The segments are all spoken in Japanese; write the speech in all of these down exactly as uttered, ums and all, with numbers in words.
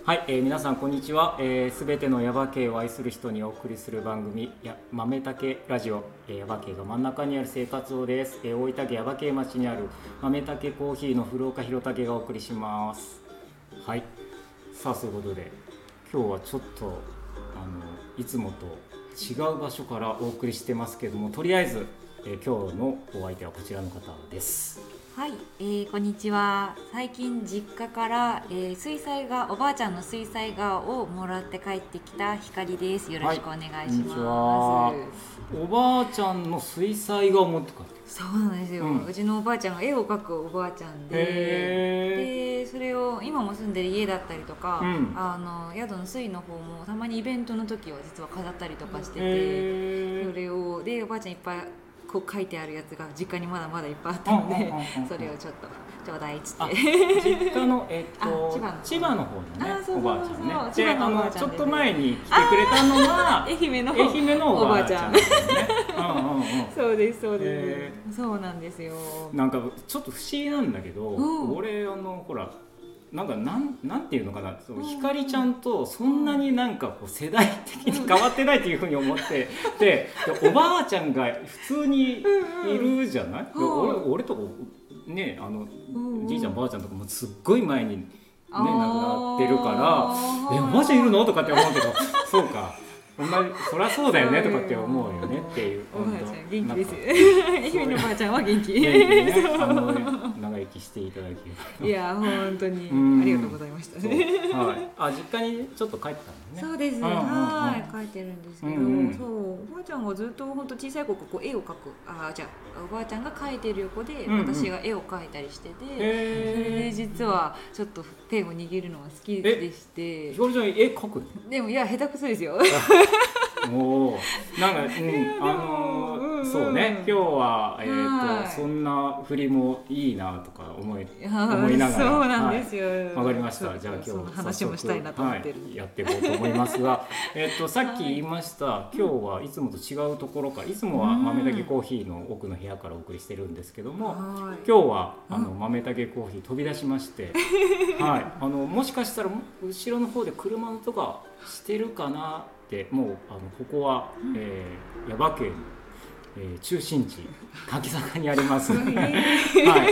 はい、えー、皆さんこんにちは。すべ、えー、ての耶馬渓を愛する人にお送りする番組や豆竹ラジオ、えー、耶馬渓が真ん中にある生活をです、えー、大分県耶馬渓町にある豆竹コーヒーの古岡弘武がお送りします。はい、さあそういうことで今日はちょっとあのいつもと違う場所からお送りしてますけども、とりあえず、えー、今日のお相手はこちらの方です。 はい、えー、こんにちは。最近実家から、えー、水彩画、おばあちゃんの水彩画をもらって帰ってきたひかりです。よろしくお願いします。はい、こんにちは。 おばあちゃんの水彩画を持って帰ってきた。 そうなんですよ、うん、うちのおばあちゃんが絵を描くおばあちゃんで、でそれを今も住んでる家だったりとか、うん、あの宿の水の方もたまにイベントの時は実は飾ったりとかしてて、それをでおばあちゃんいっぱいこう書いてあるやつが実家にまだまだいっぱいあったので、それをちょっとちょうだいっつって実家の、えっと、千葉の千葉の方のねおばあちゃんね。であのちょっと前に来てくれたのが愛媛の愛媛のおばあちゃんですね。 そうですそうです、そうなんですよ。 なんかちょっと不思議なんだけど、うん、俺あのほらなんかなんなんていうのかな、そうひかりちゃんとそんなになんかこう世代的に変わってないというふうに思ってで, でおばあちゃんが普通にいるじゃない、うんうん、俺, 俺とかねあの、うんうん、じいちゃんばあちゃんとかもすっごい前にね亡くなってるからえおばあちゃんいるのとかって思うけどそうかお前そりゃそうだよねとかって思うよねっていう。 おばあちゃん元気です。愛媛のおばあちゃんは元気。 ね、あの長生きしていただき。 いや本当にありがとうございましたね。 はい。あ実家にちょっと帰ったのね。 そうです。はい帰ってるんですけど、うんうん、そうおばあちゃんがずっと本当小さい子こう絵を描くあじゃあおばあちゃんが描いてる横で、うんうん、私が絵を描いたりしてて、それで実はちょっとペンを握るのが好きでして。 ひかりちゃん絵描く？ でもいや下手くそですよ。 おなんか、うん、あのーうん、そうね今日は、えーと、そんな振りもいいなとか思い、思いながらそうなんですよ、はい、 わかりました。じゃあ今日その話もしたいなと思ってる、 はい、やっていこうと思いますがえとさっき言いました、はい、今日はいつもと違うところからいつもは豆竹コーヒーの奥の部屋からお送りしてるんですけども、はい、今日はあの豆竹コーヒー飛び出しまして、はい、あのもしかしたら後ろの方で車の音がしてるかなでもうあのここは、うんえー、耶馬渓の、えー、中心地柿坂にありますはい、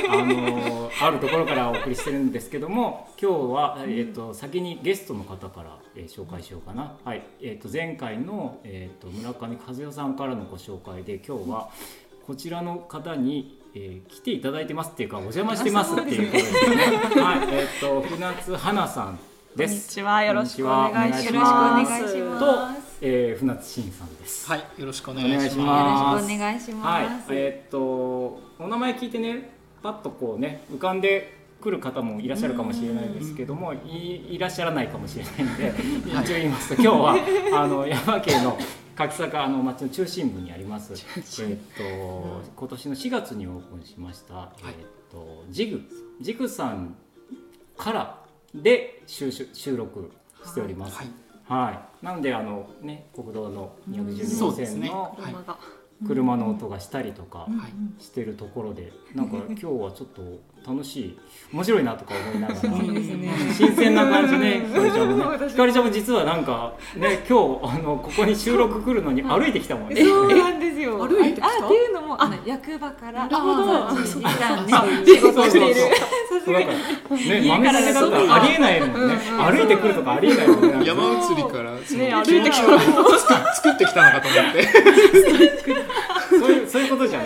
あのー、あるところからお送りしてるんですけども今日は、えー、と先にゲストの方から、えー、紹介しようかな、はいえー、と前回の、えー、と村上和代さんからのご紹介で今日はこちらの方に、えー、来ていただいてますっていうかお邪魔してますっていうことですねはいえー、と船津花さんです。 こんにちは。よろしくお願いします。 と、えー、船津真さんです。 はい、よろしくお願いします。よろしくお願いします。 はい、えー、っとお名前聞いてね、パッとこうね浮かんでくる方もいらっしゃるかもしれないですけども、い, いらっしゃらないかもしれないので、一応言いますと今日はあの耶馬渓の柿坂の町の中心部にあります。えー、っと今年のしがつにオープンしました。はい、えー、っとジグジグさんからで 収, 収録しております。はいはいはい、なのであの、ね、国道のにひゃくじゅうに号線の車の音がしたりとかしてるところで、なんか今日はちょっと楽しい面白いなとか思いながら新鮮な感じね。ひかりちゃんもねひかりちゃんも実はなんかね今日あのここに収録来るのに歩いてきたもんね。 そうなんですよ。 歩いてきた。 あっていうのもあ役場からなるほど時間ね仕事している。 さすがにね豆だったらありえないもんね。歩いてくるとかありえないもんね。 山移りからね歩いてきた作ってきたのかと思って。 そういうそういうことじゃない。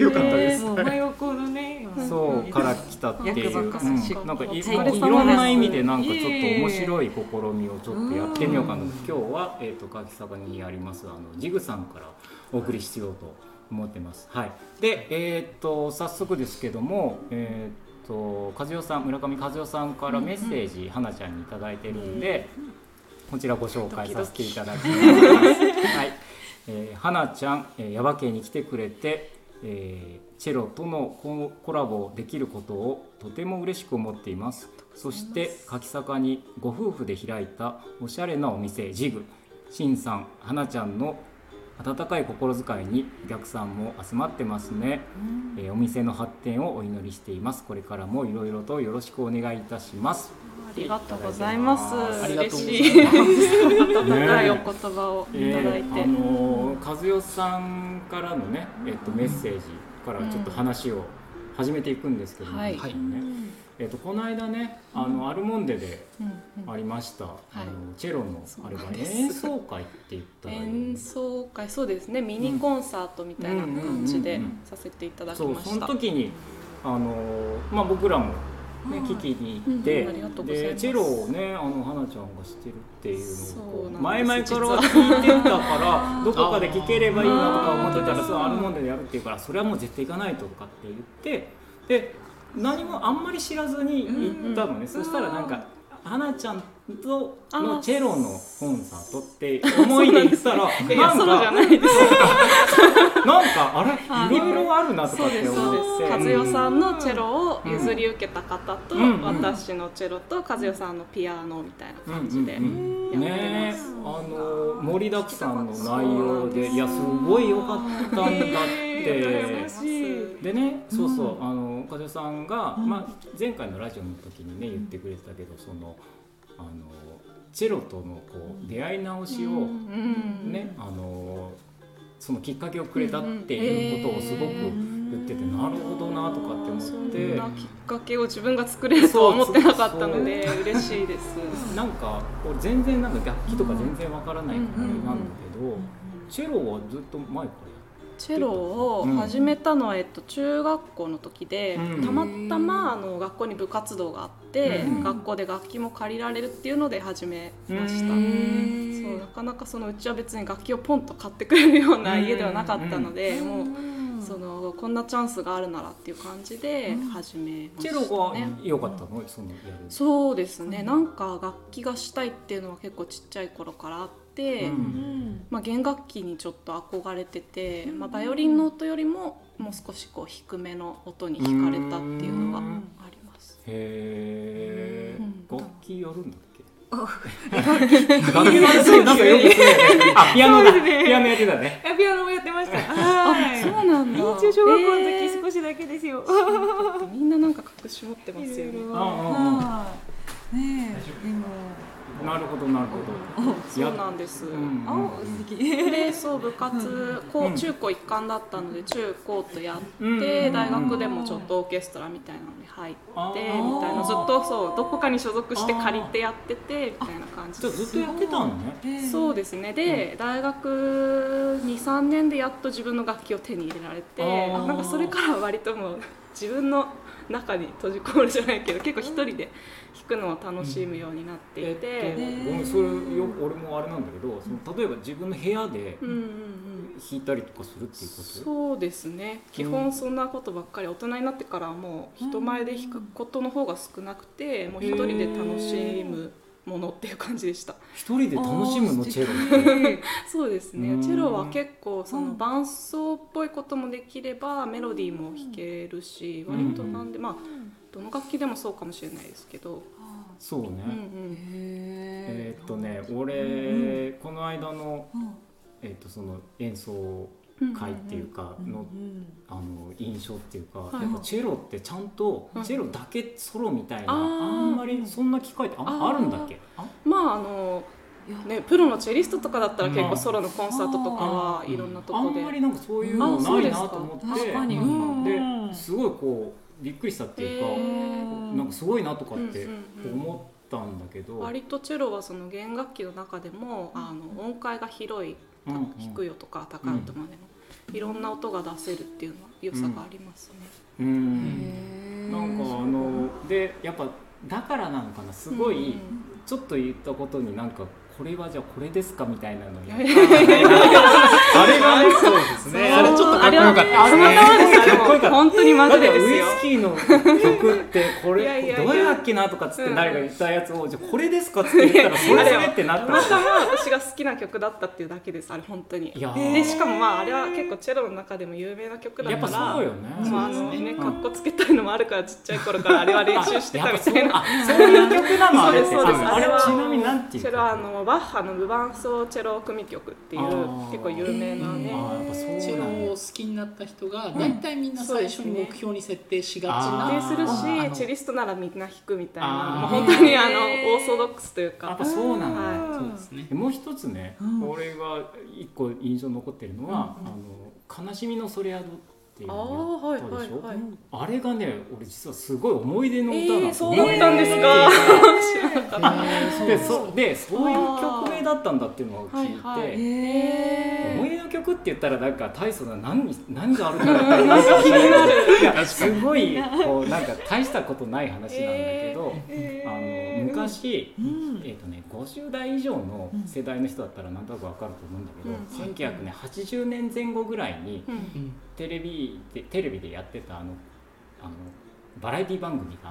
よかったです。 もう真横のね。 そうから来たっていう、うん、なんか い, いろんな意味でなんかちょっと面白い試みをちょっとやってみようかな。今日は、えー、と柿坂にありますあのジグさんからお送りしようと思ってます。はい、で、えー、と早速ですけども、えー、と和代さん村上和代さんからメッセージ、うんうん、花ちゃんにいただいてるんで、こちらご紹介させていただきます。はいえー、花ちゃん、えー、耶馬渓に来てくれて、えーチェロとのコラボできることをとても嬉しく思っています。そして柿坂にご夫婦で開いたおしゃれなお店ジグ、しんさん、はなちゃんの温かい心遣いにお客さんも集まってますね、うんえー、お店の発展をお祈りしています。これからもいろいろとよろしくお願いいたします。 あありがとうございます。 ありがとうございます。 嬉しい温かいお言葉をいただいて、 ね、あの和代さんからのね、えっと、メッセージからちょっと話を始めていくんですけども、 はいね、えっと、この間ねあのアルモンデでありました、うんうん、あのチェロのあれは演奏会って言ったらいい演奏会、そうですね、ミニコンサートみたいな感じでさせていただきました。 そう、その時にあの、まあ、僕らもね、聞きに行って、うん、でチェロをねあの花ちゃんがしてるっていうのを前々から聞いてたからどこかで聞ければいいなとか思ってたらそうアルモンデでやるっていうからそれはもう絶対行かないとかって言ってで何もあんまり知らずに行ったのね、うん、そしたらなんか花ちゃんとのチェロのコンサートって思いで行ったらなんかなんかあれいろいろあるなとかって思って和代さんのチェロを譲り受けた方と、うん、私のチェロと和代さんのピアノみたいな感じでやってます、うんうん、ね、 あの盛りだくさんの内容でいやすごい良かったんだってでね、そうそう、あの和代さんが、まあ、前回のラジオの時にね言ってくれてたけどそのあのチェロとのこう出会い直しを、ね、あのそのきっかけをくれたっていうことをすごく言ってて、なるほどなとかって思って、そんなきっかけを自分が作れるとは思ってなかったので嬉しいです。 なんか俺全然なんか楽器とか全然わからないからなんだけど、チェロはずっと前からチェロを始めたのは、えっと、中学校の時で、うん、たまたまあの学校に部活動があって、うん、学校で楽器も借りられるっていうので始めました。そうなかなかそのうちは別に楽器をポンと買ってくれるような家ではなかったので、もうそのこんなチャンスがあるならっていう感じで始めましたね。 チェロが良かったの？そのやるそうですね、なんか楽器がしたいっていうのは結構ちっちゃい頃からあって、うんまあ、弦楽器にちょっと憧れてて、まあ、バイオリンの音よりももう少しこう低めの音に惹かれたっていうのがあります。 へー、うん、楽器やるんだっけ？ 楽器の話なんかよくするあ、ピアノだ、ピアノやってたね。 ピアノもやってました。 あ、そうなんだ。 一応小学校の時少しだけですよ。 みんななんか隠し持ってますよね。 ああ、ねえ、でも。 なるほどなるほど。 そうなんです。 うんあ、素敵。 で、そう部活、こう中高一貫だったので中高とやって、大学でもちょっとオーケストラみたいなのに入ってみたいな、ずっとそうどこかに所属して借りてやっててみたいな感じ。 じゃあずっとやってたのね。 そうですね。で、大学に、さんねんでやっと自分の楽器を手に入れられて、なんかそれから割ともう自分の中に閉じこもるじゃないけど結構一人で弾くのを楽しむようになっていて、えっと、ごめんそれよ俺もあれなんだけど、その例えば自分の部屋で弾いたりとかするっていうこと？ そうですね、基本そんなことばっかり。大人になってからはもう人前で弾くことの方が少なくて、もう一人で楽しむものっていう感じでした。 一人で楽しむのチェロってそうですね、チェロは結構その伴奏っぽいこともできればメロディーも弾けるし、割となんで、まあどの楽器でもそうかもしれないですけど。 そうね、うんうん、えー、っとね俺、うん、この間の、えー、っとその演奏会っていうかの、あの印象っていうか、やっぱチェロってちゃんとチェロだけソロみたいな、あんまりそんな機会って あ, あるんだっけ？ あまああのね、プロのチェリストとかだったら結構ソロのコンサートとかはいろんなところで、 あんまりなんかそういうのないなと思って、ですごいこうびっくりしたっていうか、なんかすごいなとかって思ったんだけど、 割とチェロはその弦楽器の中でもあの音階が広い、低い音とか高い音までのいろんな音が出せるっていうのは良さがありますね。 うんうん、なんかあのでやっぱだからなのかな、すごいちょっと言ったことになんかこれはじゃあこれですかみたいなのやあれがね、そうですね、あれちょっとかっこよかったですね。 かっこよかった。本当にマジでですよ。 ウイスキーの曲ってこれどれだっけなとかっつって誰か言ったやつを、じゃあこれですかって言ったらそれそれってなった。たまたま私が好きな曲だったっていうだけです。あれ本当に。でしかもまああれは結構チェロの中でも有名な曲だから、やっぱそうよね。 まああのね、かっこつけたいのもあるからちっちゃい頃からあれは練習してたみたいな。 そういう曲なのあれって。 そうです。 あれはちなみになんていう？ チェロあのバッハの無伴奏チェロ組曲っていう結構有名名なね、 チェロを好きになった人が大体みんな最初に目標に設定しがちな、 設定するし、チェリストならみんな弾くみたいな、本当にあのオーソドックスというか。 やっぱそうなんだ、 はい、そうですね。 もう一つね、俺が一個印象に残ってるのは、あの悲しみのソレアドっていうのをやったでしょ。あれがね、俺実はすごい思い出の歌なんですよ。 そうだったんですか。 で、そでそういう曲名だったんだっていうのを聞いて、はいはい、思い出の曲って言ったらなんか大層な何何があるんだろうってなんか気になる。いやすごいこうなんか大したことない話なんだけど、あの昔、うん、えっとねごじゅうだい以上の世代の人だったらなんとなくわかると思うんだけど、うん、せんきゅうひゃくはちじゅうねんぜん後ぐらいに、うん、テレビでテレビでやってたあのあのバラエティ番組があって、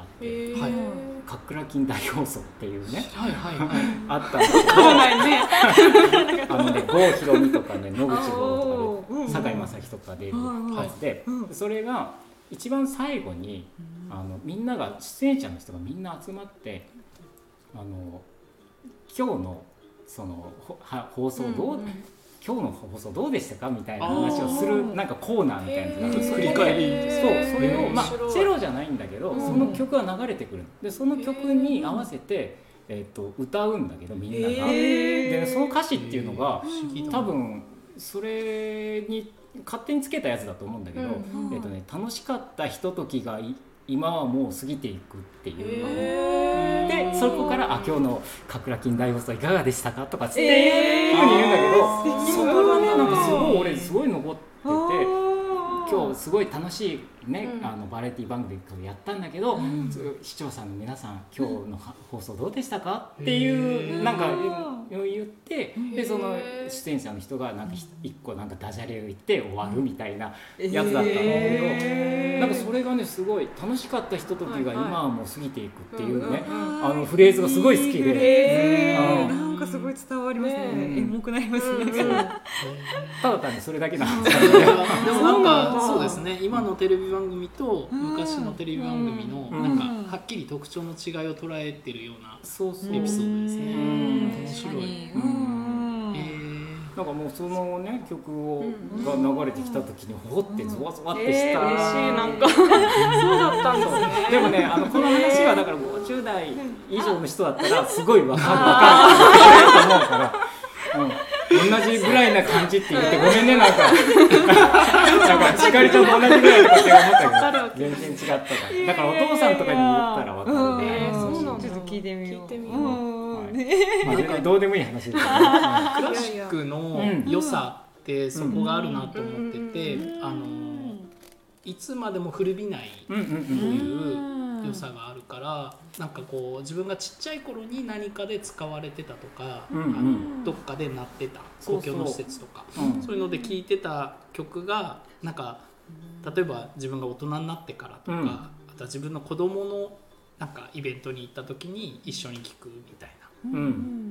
はい、カックラキン大放送っていうね、はいはいはい、あったんだけど、あのね郷ひろみとかね野口五郎とかで堺正樹とか出るやつで、それが一番最後にあのみんなが出演者の人がみんな集まってあの今日のその放送どう、うんうん、今日の放送どうでしたかみたいな話をするなんかコーナーみたいなのが振り返りですそうそれをまあチェロじゃないんだけど、うん、その曲が流れてくるでその曲に合わせて、えー、と歌うんだけどみんなが、でその歌詞っていうのが多分それに勝手につけたやつだと思うんだけど、うんえーとね、楽しかったひとときがい今はもう過ぎていくっていうので、そこからあ今日のカクラキン大放送いかがでしたかとかっていうふうに言うんだけど、そこがねなんかすごい俺すごい残ってて、今日すごい楽しいね、うん、あのバラエティ番組をやったんだけど、うん、視聴者の皆さん今日の放送どうでしたかっていうなんか言ってでその出演者の人がなんか一個なんかダジャレを言って終わるみたいなやつだったんだけど、なんかそれがねすごい楽しかったひとときが今はもう過ぎていくっていうね、あのフレーズがすごい好きで、 なんかすごい伝わりますね。エモくなりますね。 ただ単にそれだけなんですけどね。 でもなんかそうですね、今のテレビ番組と昔のテレビ番組のなんかはっきり特徴の違いを捉えてるようなエピソードですね。面白い。 なんかもうそのね曲をが流れてきた時にほってゾワゾワってした。 えー、嬉しいなんかそうだったんですね。 でもねあのこの話はだからごじゅうだい以上の人だったらすごいわかるわかると思うから。うん同じぐらいな感じって言ってごめんねなんかなんかしかりちゃんと同じぐらいとかって思ったけど全然違ったから、だからお父さんとかに言ったらわかるね。 えー、そうなんだ。ちょっと聞いてみよう。聞いてみよう。 はい、まあどうでもいい話ですけど、クラシックの良さってそこがあるなと思ってて、あのいつまでも古びないという良さがあるから、なんかこう自分がちっちゃい頃に何かで使われてたとか、うんうん、あのどっかで鳴ってた公共の施設とか そう, そう、うん、そういうので聴いてた曲がなんか例えば自分が大人になってからとか、うん、あとは自分の子供のなんかイベントに行った時に一緒に聴くみたいな、うん、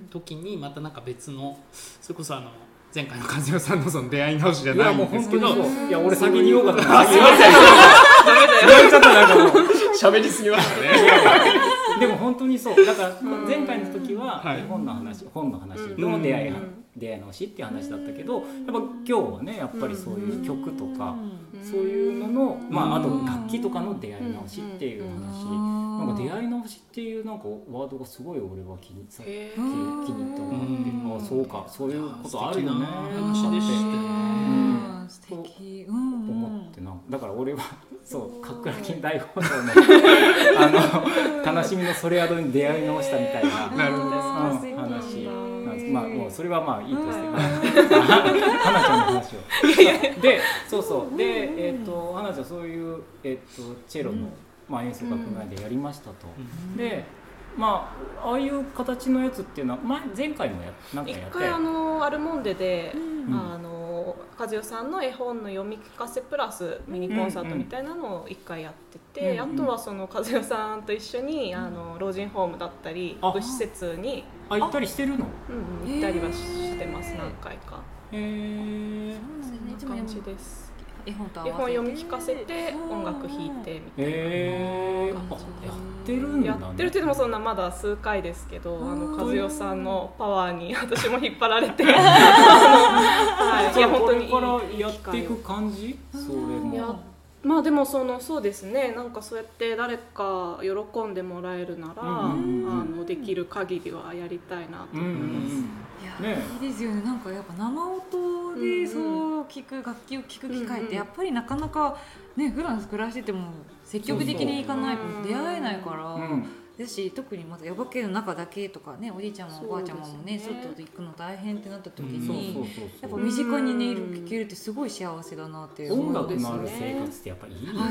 時にまたなんか別のそれこそあの前回の和代さんのその出会い直しじゃないんですけど、 いやもう本当にそういや俺先に言おうかと思って言われちゃった言われちゃったなんかもう喋りすぎましたねでも本当にそうだから前回の時は本の話、はい、本の話の出会い、出会い直しっていう話だったけど、やっぱ今日はねやっぱりそういう曲とかそういうのの、まあ、あと楽器とかの出会い直しっていう話、なんか出会い直しっていうなんかワードがすごい俺は気に気に気に入ったなって、あそうかそういうことあるよね話でしたね。 素敵、 うん思ってな、だから俺はそうカックラキン大放送のあの悲しみのソレアドに出会い直したみたいななるほど話なんです。まあもうそれはまあいいとして花ちゃんの話をでそうそうでえっ、ー、と花ちゃんそういうえっ、ー、とチェロの、まあ、演奏会この間やりましたと、うん、でまあああいう形のやつっていうのは前前回もやなんかやって一回あのアルモンデで、うん、あの和代さんの絵本の読み聞かせプラスミニコンサートみたいなのを一回やってて、うんうん、あとはその和代さんと一緒にあの老人ホームだったり福祉施設にあ行ったりしてるの？ うん、行ったりはしてます何回か。 へえ。 そんな感じです。 絵本と絵本読み聞かせて音楽弾いてみたいな感じで。 ってるんだね。 やってるって言ってもそんなまだ数回ですけど、あの和代さんのパワーに私も引っ張られてはい、いや本当にいいこれからやっていく感じ？それもまあでもそのそうですね、なんかそうやって誰か喜んでもらえるなら、うんうんうん、あのできる限りはやりたいなと思います。うんうん、 いや、ね、いいですよね。なんかやっぱ生音でそう聞く、うんうん、楽器を聞く機会ってやっぱりなかなかね、普段暮らしてても積極的に行かないと出会えないから。うんうん、だし特にまた耶馬渓の中だけとかね、おじいちゃんもおばあちゃんもね、外で行くの大変ってなった時にやっぱ身近にね聴けるってすごい幸せだなって思うんですね。音楽のある生活ってやっぱいい、 はい、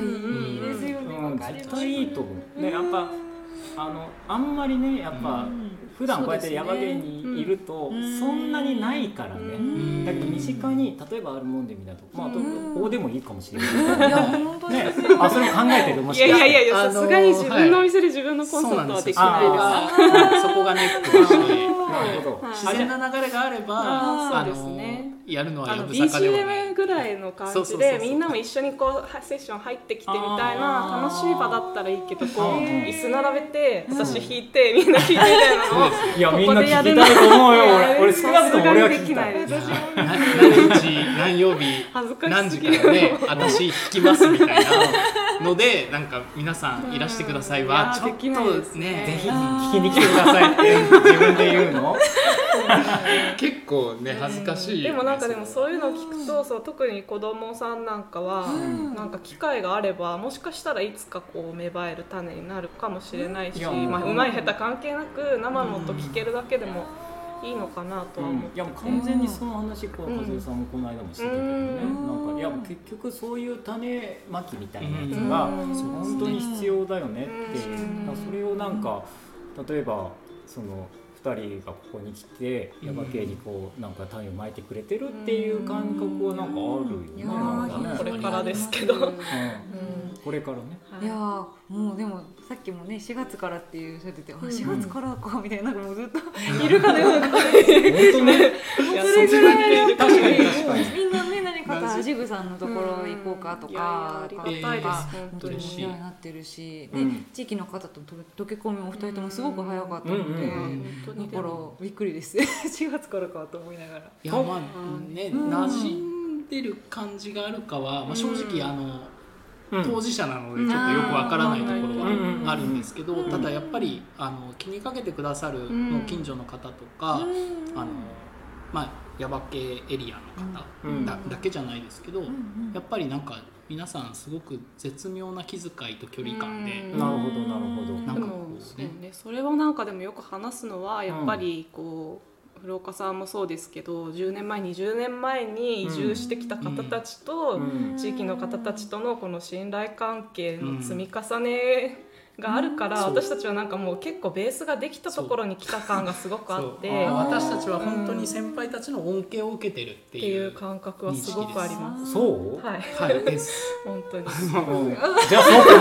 いいですよね。 うん、絶対いいと思う、ね、やっぱあのあんまりねやっぱ、うん、普段こうやって耶馬渓にいると そ,、ね、そんなにないからね、うん、だけど身近に例えばあるもんでみたいなと、まあ、ここでもいいかもしれないけど、いや本当にね、あ、それを考えてる。もしかしていやいやいや、さすがに自分のお店で自分のコンサートはできないです。そこがネックでして、 なるほど、 自然な流れがあれば、 あ、そうですね、 やるのはやぶさかではない。 ビージーエム ぐらいの感じでみんなも一緒にこうセッション入ってきてみたいな楽しい場だったらいいけど、こう椅子並べて私弾いてみんな弾いてみたいなのをいやみんな聞きたいと思うよ。俺俺少なくとも俺は聞きたい。 何日何曜日何時からね私弾きますみたいなので、なんか皆さんいらしてくださいはちょっとね、 ぜひ聞きに来てくださいって自分で言うの結構ね恥ずかしい、 でもなんかでもそういうのを聞くと、そう特に子供さんなんかは、うん、なんか機会があればもしかしたらいつかこう芽生える種になるかもしれないし、うん、まあ、うまい下手関係なく生の音聞けるだけでもいいのかなとは思って、うん、 いやもう完全にその話こう和代さんもこの間もしてたけどね、うん、なんかいや結局そういう種まきみたいなやつが本当に必要だよねっていう、うん、それをなんか例えばそのふたりがここに来て耶馬渓にこうなんか種をまいてくれてるっていう感覚はなんかあるよね。なんかね、 これからですけど、うんうん、 これからね。 いやもうでもさっきもねしがつからっていう人出て、うん、しがつからかみたいな、なんかもうずっといるかのような感じで本当ね、いやそれぐらい確かに確かにみんなね、何かとアジグさんのところ行こうかとか、 ありがたいです。 本当にお世話になってるし、で地域の方と溶け込みもふたりともすごく早かったので、だからびっくりですしがつからかと思いながら。 いやまあね、馴染んでる感じがあるかは、まあ、正直あの当事者なのでちょっとよくわからないところはあるんですけど、ただやっぱりあの気にかけてくださるの近所の方とか、あのまあ耶馬渓エリアの方 だ, だけじゃないですけど、やっぱりなんか皆さんすごく絶妙な気遣いと距離感で、 なるほどなるほど、 なんかこうね、ね、それはなんかでもよく話すのはやっぱりこう、古岡さんもそうですけどじゅうねんまえにじゅうねんまえに移住してきた方たちと地域の方たちとのこの信頼関係の積み重ねがあるから、私たちはなんかもう結構ベースができたところに来た感がすごくあって、 私たちは本当に先輩たちの恩恵を受けてるっていう感覚はすごくあります。 そうはい、 はいです本当にじゃあそうか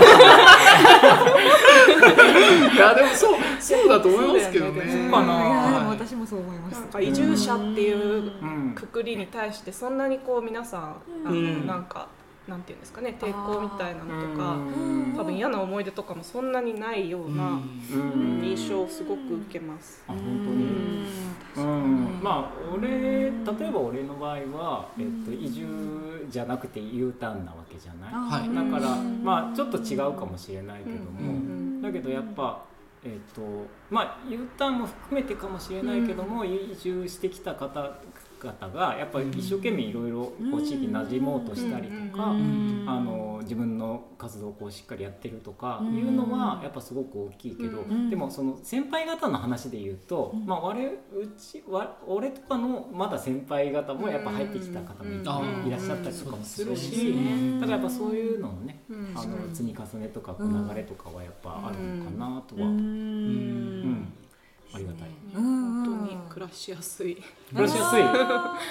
いやでもそうそうだと思いますけどね。 そうかな。いやでも私もそう思います。 なんか移住者っていうくくりに対してそんなにこう皆さんあのなんかなんていうんですかね、抵抗みたいなのとか多分嫌な思い出とかもそんなにないような印象をすごく受けます。 あ、本当に。うん、まあ俺例えば俺の場合は、えっと、移住じゃなくて U ターンなわけじゃない、はい、だからまあちょっと違うかもしれないけども、だけどやっぱえっとまあ U ターンも含めてかもしれないけども、移住してきた方方がやっぱり一生懸命いろいろ地域に馴染もうとしたりとか、あの自分の活動をこうしっかりやってるとかいうのはやっぱすごく大きいけど、でもその先輩方の話で言うと、まあ我うちわ俺とかのまだ先輩方もやっぱ入ってきた方もいらっしゃったりとかもするし、だからやっぱそういうののね、あの積み重ねとか流れとかはやっぱあるのかなとは。うんありがたい。 本当に暮らしやすい。 暮らしやすい。うん、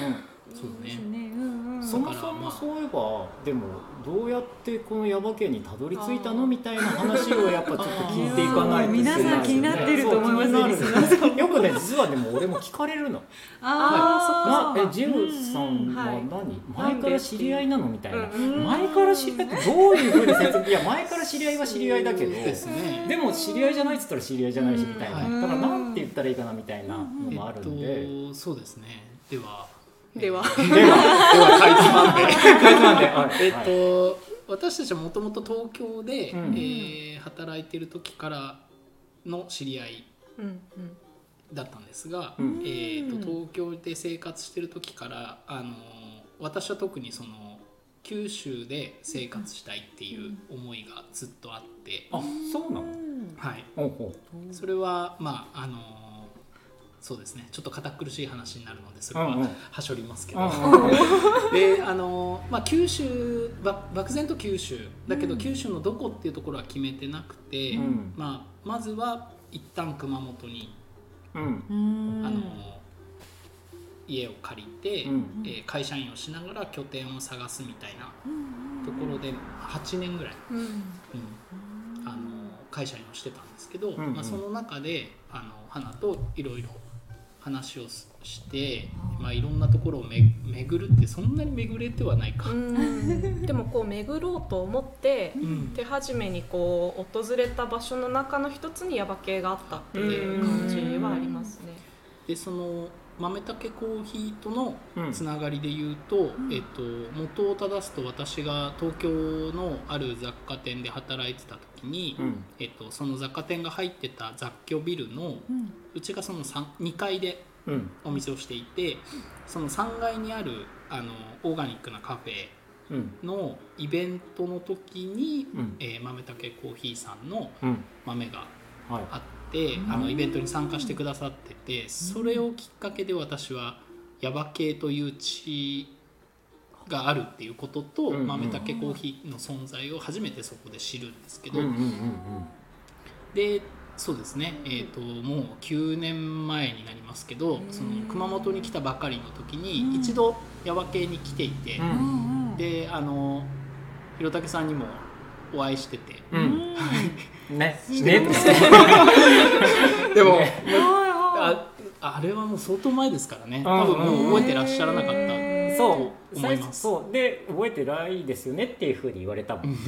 そうね、 うんうん、そもそもそういえばでもどうやってこの耶馬渓にたどり着いたのみたいな話をやっぱちょっと聞いていかないといけない、ね、 皆さん気になってると思いますね。よくね実はでも俺も聞かれるの。 ああえジムさんは何、うんはい、前から知り合いなのみたいな、うん、前から知り合いってどういうふうに説明いや前から知り合いは知り合いだけどですね、でも知り合いじゃないっつったら知り合いじゃないしみたいな、うん、だからなんて言ったらいいかなみたいなのもあるんで、 えっと、そうですね。ではでは、 では、では、かいつまんで、かいつまんで、はい、 えっと、私たちはもともと東京で、 うん、 えー、働いてる時からの知り合いだったんですが、うん、えーと、東京で生活してる時から、あの、私は特にその九州で生活したいっていう思いがずっとあって、 あ、そうなの？ はい。 ほうほう。 それはまああの。そうですね、ちょっと堅苦しい話になるのでそれははしょりますけど、であの、まあ、九州漠然と九州だけど、うん、九州のどこっていうところは決めてなくて、うん、まあ、まずは一旦熊本に、うん、あの家を借りて、うん、えー、会社員をしながら拠点を探すみたいなところではちねんぐらい、うんうん、あの会社員をしてたんですけど、うんうん、まあ、その中であの花といろいろ話をして、まあ、いろんなところをめ巡るってそんなに巡れてはないか、うん、 でもこう巡ろうと思って手始めにこう訪れた場所の中の一つに耶馬渓があったっていう感じはありますね。 でその豆竹コーヒーとのつながりで言うと、うん、えっと、元を正すと私が東京のある雑貨店で働いてた時に、うん、えっと、その雑貨店が入ってた雑居ビルの、うん、うちがそのにかいでお店をしていて、うん、そのさんがいにあるあのオーガニックなカフェのイベントの時に、うん、えー、豆竹コーヒーさんの豆があって、はい、あのイベントに参加してくださってて、それをきっかけで私は耶馬渓という地があるっていうことと、うんうん、豆竹コーヒーの存在を初めてそこで知るんですけど、うんうんうんうん、でそうですね、えーと、もうきゅうねんまえになりますけど、その熊本に来たばかりの時に一度耶馬渓に来ていて、うん、であの弘武さんにもお会いしてて、うん、 ねねでも、ね、あ, あれはもう相当前ですからね、多分もう覚えてらっしゃらなかったと思います。 そうで覚えてないですよねっていうふうに言われたもんで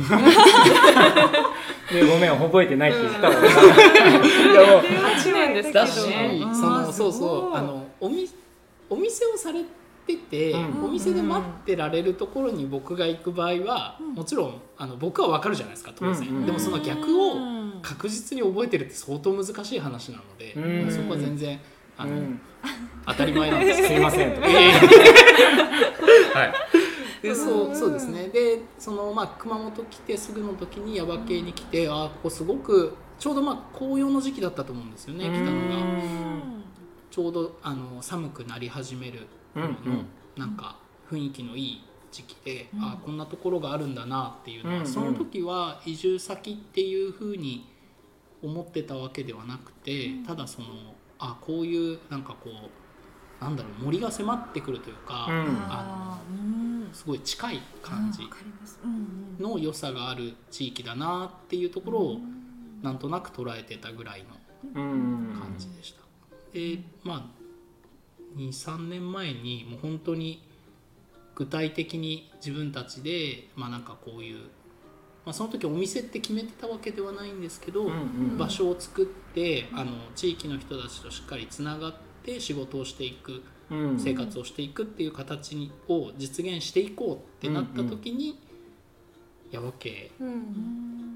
ごめん覚えてないって言ったもんいやもうはちねんですけどだし、そのそうそうあの お, みお店をされてて、うん、お店で待ってられるところに僕が行く場合は、うん、もちろんあの僕は分かるじゃないですか当然、うんうん、でもその逆を確実に覚えてるって相当難しい話なので、うんまあ、そこは全然あの、うん、当たり前なんですすいませんと、えーはい、でそうそうですね。でその、まあ、熊本来てすぐの時に耶馬渓に来て、あここすごくちょうど、まあ、紅葉の時期だったと思うんですよね。来たのがちょうどあの寒くなり始める頃の、うんうん、なんか雰囲気のいい時期で、うん、あこんなところがあるんだなっていうのは、うんうん、その時は移住先っていう風に思ってたわけではなくて、ただそのあこういうなんかこうなんだろう森が迫ってくるというか、うん、あのすごい近い感じの良さがある地域だなっていうところをなんとなく捉えてたぐらいの感じでした。でまあにさんねんまえにもう本当に具体的に自分たちでまあなんかこういう、まあ、その時お店って決めてたわけではないんですけど、うんうん、場所を作ってあの地域の人たちとしっかりつながって仕事をしていく、うん、生活をしていくっていう形にを実現していこうってなった時に耶馬渓、うんうん、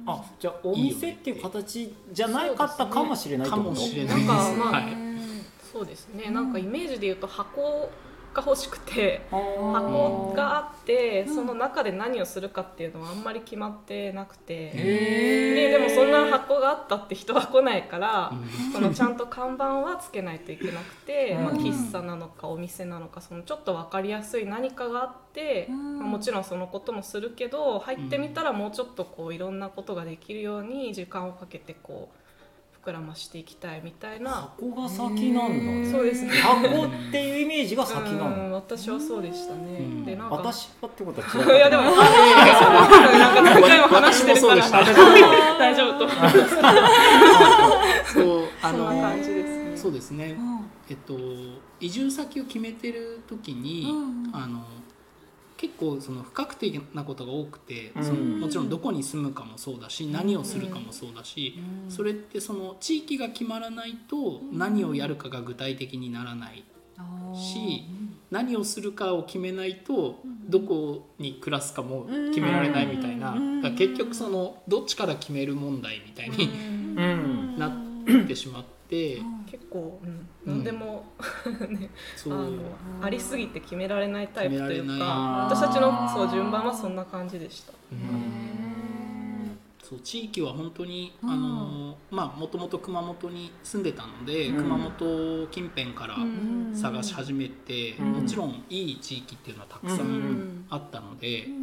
あじゃあお店っていう形じゃなかったかもしれないってこと？ かもしれないです。なんか、まあはい、 そうですね。なんかイメージで言うと箱が欲しくて、箱があってその中で何をするかっていうのはあんまり決まってなくて、で, でもそんな箱があったって人は来ないから、そのちゃんと看板はつけないといけなくて、まあ、喫茶なのかお店なのかそのちょっと分かりやすい何かがあって、まあ、もちろんそのこともするけど入ってみたらもうちょっとこういろんなことができるように時間をかけてこう膨らましていきたいみたいな。 箱が先なんだ。 そうですね。 箱っていうイメージが先なの。 私はそうでしたね。でなんか私はってことは違う。 いやでもなんか何回も話してるから大丈夫と思います。 そうあのそんな感じですね。 そうですね。えっと移住先を決めてる時にあの結構その不確定なことが多くて、そのもちろんどこに住むかもそうだし何をするかもそうだし、それってその地域が決まらないと何をやるかが具体的にならないし、何をするかを決めないとどこに暮らすかも決められないみたいな、結局そのどっちから決める問題みたいになってしまって。 結構、うん、何でも、ね、あのありすぎて決められないタイプというか、私たちのそう順番はそんな感じでした。 そう地域は本当にあのまあもともと熊本に住んでたので、うん、熊本近辺から探し始めて、うん、もちろんいい地域っていうのはたくさんあったので、うん、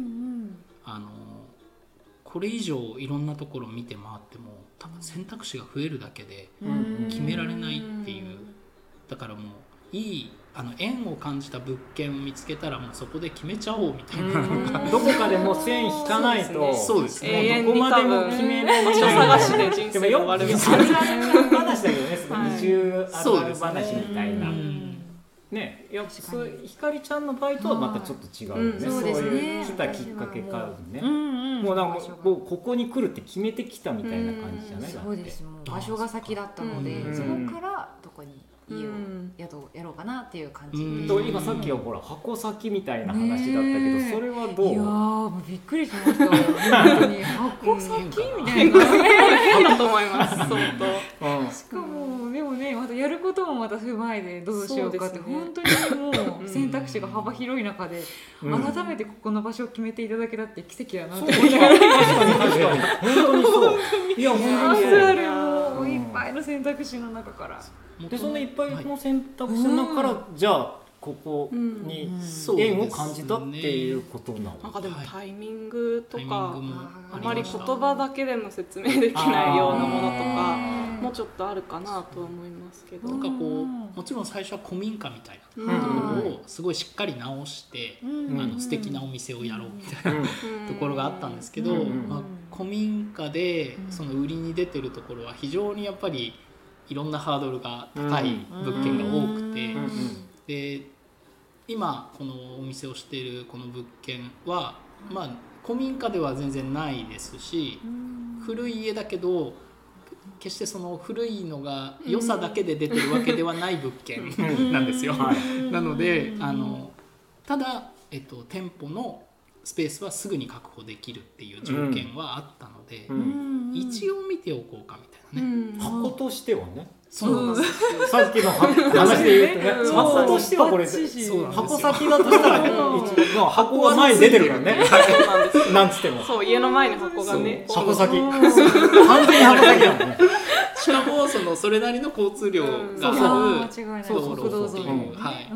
あのこれ以上いろんなところを見て回っても多分選択肢が増えるだけで決められないっていう、だからもういいあの縁を感じた物件を見つけたらもうそこで決めちゃおうみたいな、 どこかでもう線引かないとそうですね、 どこまでも決めない場所探しで人生が終わるみたいな話だけどね、その移住あるある話みたいなね、いやひかりちゃんの場合とはまたちょっと違うよね、うん、そういう来たきっかけからね、うんうん、もうなんかこうここに来るって決めてきたみたいな感じじゃない、うん、 そうです、もう場所が先だったので、うん、そこからどこに家を宿をやろうかなっていう感じで、うんうん、今さっきはほら箱先みたいな話だったけど、ね、それはどう？ いやーもうびっくりしました本当に箱先みたいな変だと思います相当、 うん、しかもでもねまたやることもまた不前でどうしようかって、ね、本当にもう選択肢が幅広い中で、うん、改めてここの場所を決めていただけたって奇跡だなって思いながら、 確かに確かに本当にそういや本当にそうあるもういっぱいの選択肢の中からでそんないっぱいの選択肢の中から、はい、じゃあここに縁を感じたっていうことなの、 なんかでもタイミングとか、はい、あまり言葉だけでも説明できないようなものとかもうちょっとあるかなとは思いますけど、 なんかこうもちろん最初は古民家みたいなところをすごいしっかり直して、うん、あの素敵なお店をやろうみたいな、うん、ところがあったんですけど、うんまあ、古民家でその売りに出てるところは非常にやっぱりいろんなハードルが高い物件が多くて、うんうん、で今このお店をしているこの物件は、まあ、古民家では全然ないですし、古い家だけど決してその古いのが良さだけで出てるわけではない物件なんですよ。なのであのただ、えっと、店舗のスペースはすぐに確保できるっていう条件はあったので、うん、一応見ておこうかみたいなね、 うん、箱としてはね、 そうなんですよ。 さっきの話で言うとね、箱としてはこれ箱先だとしたら、ね、箱は前に出てるからねなんつってもそう家の前に箱がね箱先完全に箱先だもんねしかもそのそれなりの交通量がある道路っていう、はい、うん、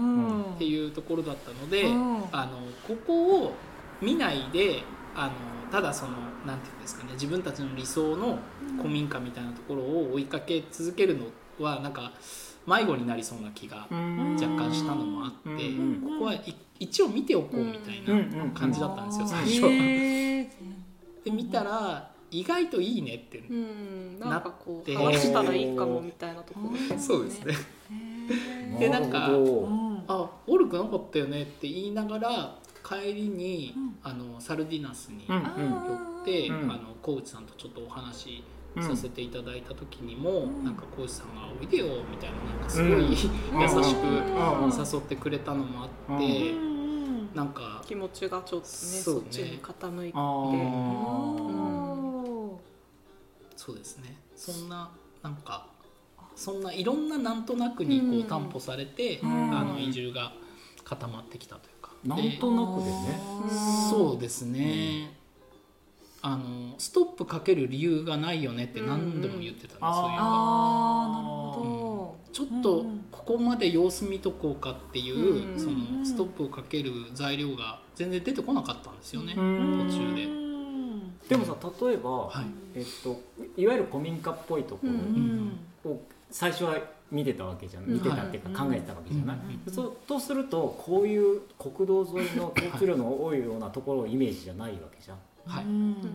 っていうところだったので、うん、あのここを見ないであのただそのなんていうんですかね、自分たちの理想の古民家みたいなところを追いかけ続けるのはなんか迷子になりそうな気が若干したのもあって、ここは一応見ておこうみたいな感じだったんですよ最初は。で見たら意外といいねってなって、 話したらいいかもみたいなところですね。 そうですね。でなんかあ悪くなかったよねって言いながら帰りに、うん、あのサルディナスに寄って、うん、あのコーチさんとちょっとお話させていただいた時にも、うん、なんかコーチさんがおいでよみたいな、なんかすごい、うん、優しく誘ってくれたのもあって、うん、なんか気持ちがちょっとねそっちに傾いて、 そうですね。そんななんかそんないろんななんとなくにこう担保されて、うん、あの移住が固まってきたというか。 なんとなくでね。 そうですね、うん、あのストップかける理由がないよねって何度も言ってたんですよ、うん、そういうのが。 あーなるほど、うん、ちょっとここまで様子見とこうかっていう、うん、そのストップをかける材料が全然出てこなかったんですよね、うん、途中で。 でもさ例えば、はい、えっと、いわゆる古民家っぽいところを最初は見てたわけじゃん、見てたっていうか考えてたわけじゃない、うん、そうとするとこういう国道沿いの交通量の多いようなところをイメージじゃないわけじゃん、はい、うん、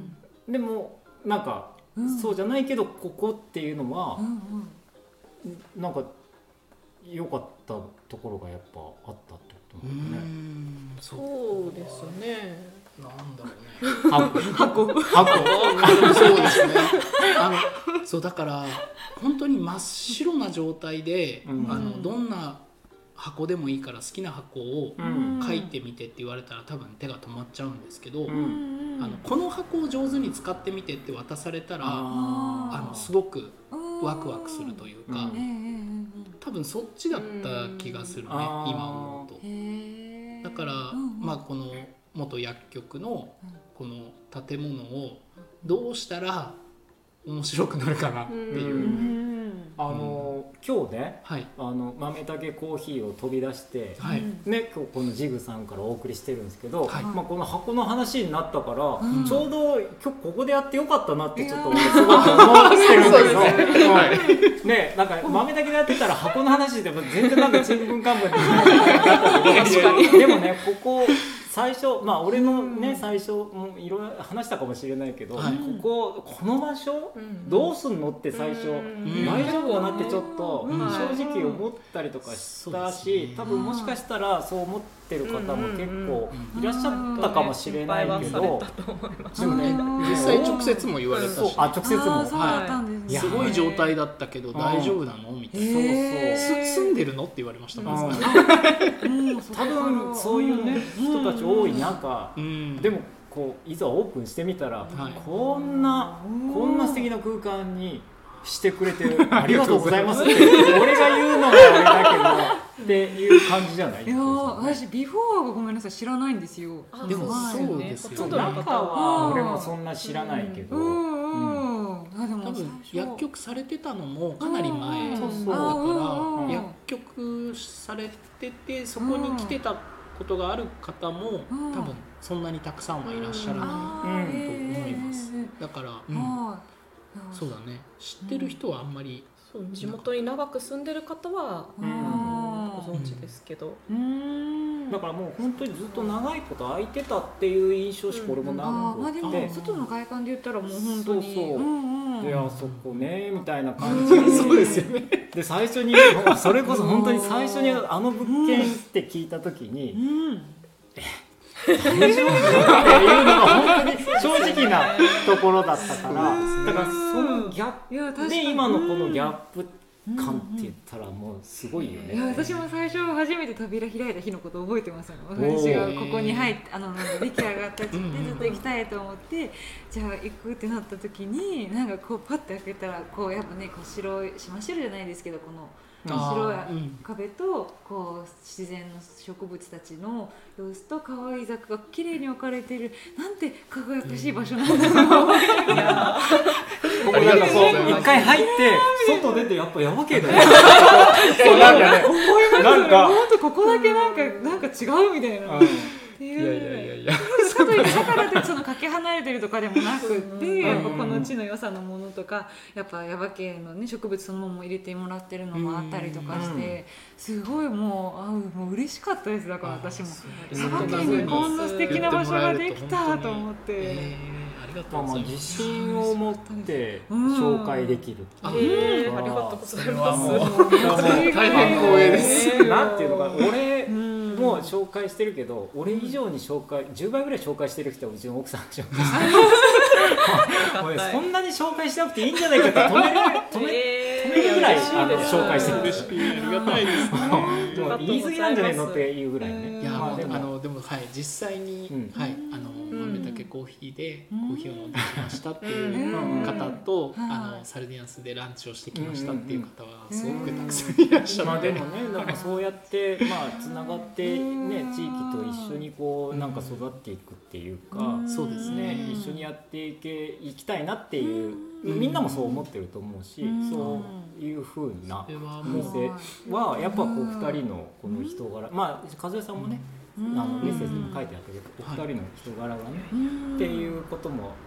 でもなんか、うん、そうじゃないけどここっていうのは、うんうん、なんか良かったところがやっぱあったってことなんだね。 そうですね。 なんだろうね。 箱箱箱そうですね。あのそうだから本当に真っ白な状態で、うん、あのどんな箱でもいいから好きな箱を書いてみてって言われたら多分手が止まっちゃうんですけど、うん、あのこの箱を上手に使ってみてって渡されたらあのすごくワクワクするというか、うん、多分そっちだった気がするね、今思うと。だから、まあ、この元薬局のこの建物をどうしたら面白くなるかなっていう、うん、 あの今日ね、はい、あの豆たけコーヒーを飛び出して、はい、ね、今日このジグさんからお送りしてるんですけど、はい、まあ、この箱の話になったから、うん、ちょうど今日ここでやってよかったなってちょっとすごく思ってるんだけど、ね、はい、ね、なんか豆たけでやってたら箱の話でも全然なんかちんぷんかんぷんになったけどでもね、ここ最初、まあ俺のね、最初もいろいろ話したかもしれないけど、はい、こここの場所、うん、どうすんのって最初、うん、大丈夫かなってちょっと正直思ったりとかしたし、多分もしかしたらそう思ってる方も結構いらっしゃったかもしれないけど、 実際直接も言われたし、 あ、直接も、 はい、すごい状態だったけど大丈夫なのみたいな、そうそう、住んでるのって言われましたもん。 多分そういうね人たち多い中、うん、でもこういざオープンしてみたら、はい、こんなこんな素敵な空間にしてくれてるありがとうございますって俺が言うのもあれだけどっていう感じじゃない？ いや私ビフォーがごめんなさい知らないんですよ。 でもそうですよね。 中は俺もそんな知らないけど、うんうん、 あでも多分薬局されてたのもかなり前だから薬局されててそこに来てたことがある方も多分そんなにたくさんはいらっしゃらないと思います。だから、うん、そうだね、知ってる人はあんまり、 そう地元に長く住んでる方は、うん、ご存知ですけど、うん、 だからもう本当にずっと長いこと空いてたっていう印象しか俺もなくて、うん、あ、 まあ、でも外の外観で言ったらもう本当にそうそう、うんうん、であそこねみたいな感じでそうですよね。 で最初にそれこそ本当に最初にあの物件って聞いた時に、うん、え大丈夫っていうのが本当に正直なところだったから、だからそのギャップで今のこのギャップ感って言ったらもうすごいよね。 いや私も最初初めて扉開いた日のこと覚えてますよ。私がここに入ってあの出来上がったってずっと行きたいと思ってじゃあ行くってなった時になんかこうパッて開けたらこうやっぱねこう白い真っ白じゃないですけどこの白い壁とこう自然の植物たちの様子と可愛い雑貨が綺麗に置かれているなんて輝かしい場所なんだろう。いやここなんかこう一回入って外出てやっぱやばけどね。 そうなんかね思いますよね。本当ここだけなんかなんか違うみたいな。いやいやいやいや外にだからってそのかけ離れてるとかでもなくってやっぱこの地の良さのものとかやっぱ耶馬渓のね植物そのまま入れてもらってるのもあったりとかしてすごいもうあもう嬉しかったです。だから私も耶馬渓にこんな素敵な場所ができたと思って。 まあまあ自信を持って紹介できるっていう、うん、ありがとうございます。 大変光栄です。 なんていうのか俺も紹介してるけど俺以上に紹介じゅうばいぐらい紹介してる人はうちの奥さんが紹介してる。俺そんなに紹介しなくていいんじゃないかって止める止め、えー、止めるぐらいあの紹介してる。 嬉しい、ありがたいですね。 もう言い過ぎなんじゃないのっていうぐらいね。 いや、まあ、でもあのでもはい実際に、うん、はいあの豆たけコーヒーでコーヒーを飲んできましたっていう方と、うん、あのサルディアンスでランチをしてきましたっていう方はすごくたくさんいらっしゃって、まあでもね、なんかそうやってまあつながってね地域と一緒にこうなんか育っていくっていうか、 そうですね。 一緒にやっていけいきたいなっていうみんなもそう思ってると思うし、そういう風なお店はやっぱこうふたりのこの人柄、まあ和江さんもね。あのメッセージにも書いてあったけど、お二人の人柄がねっていうことも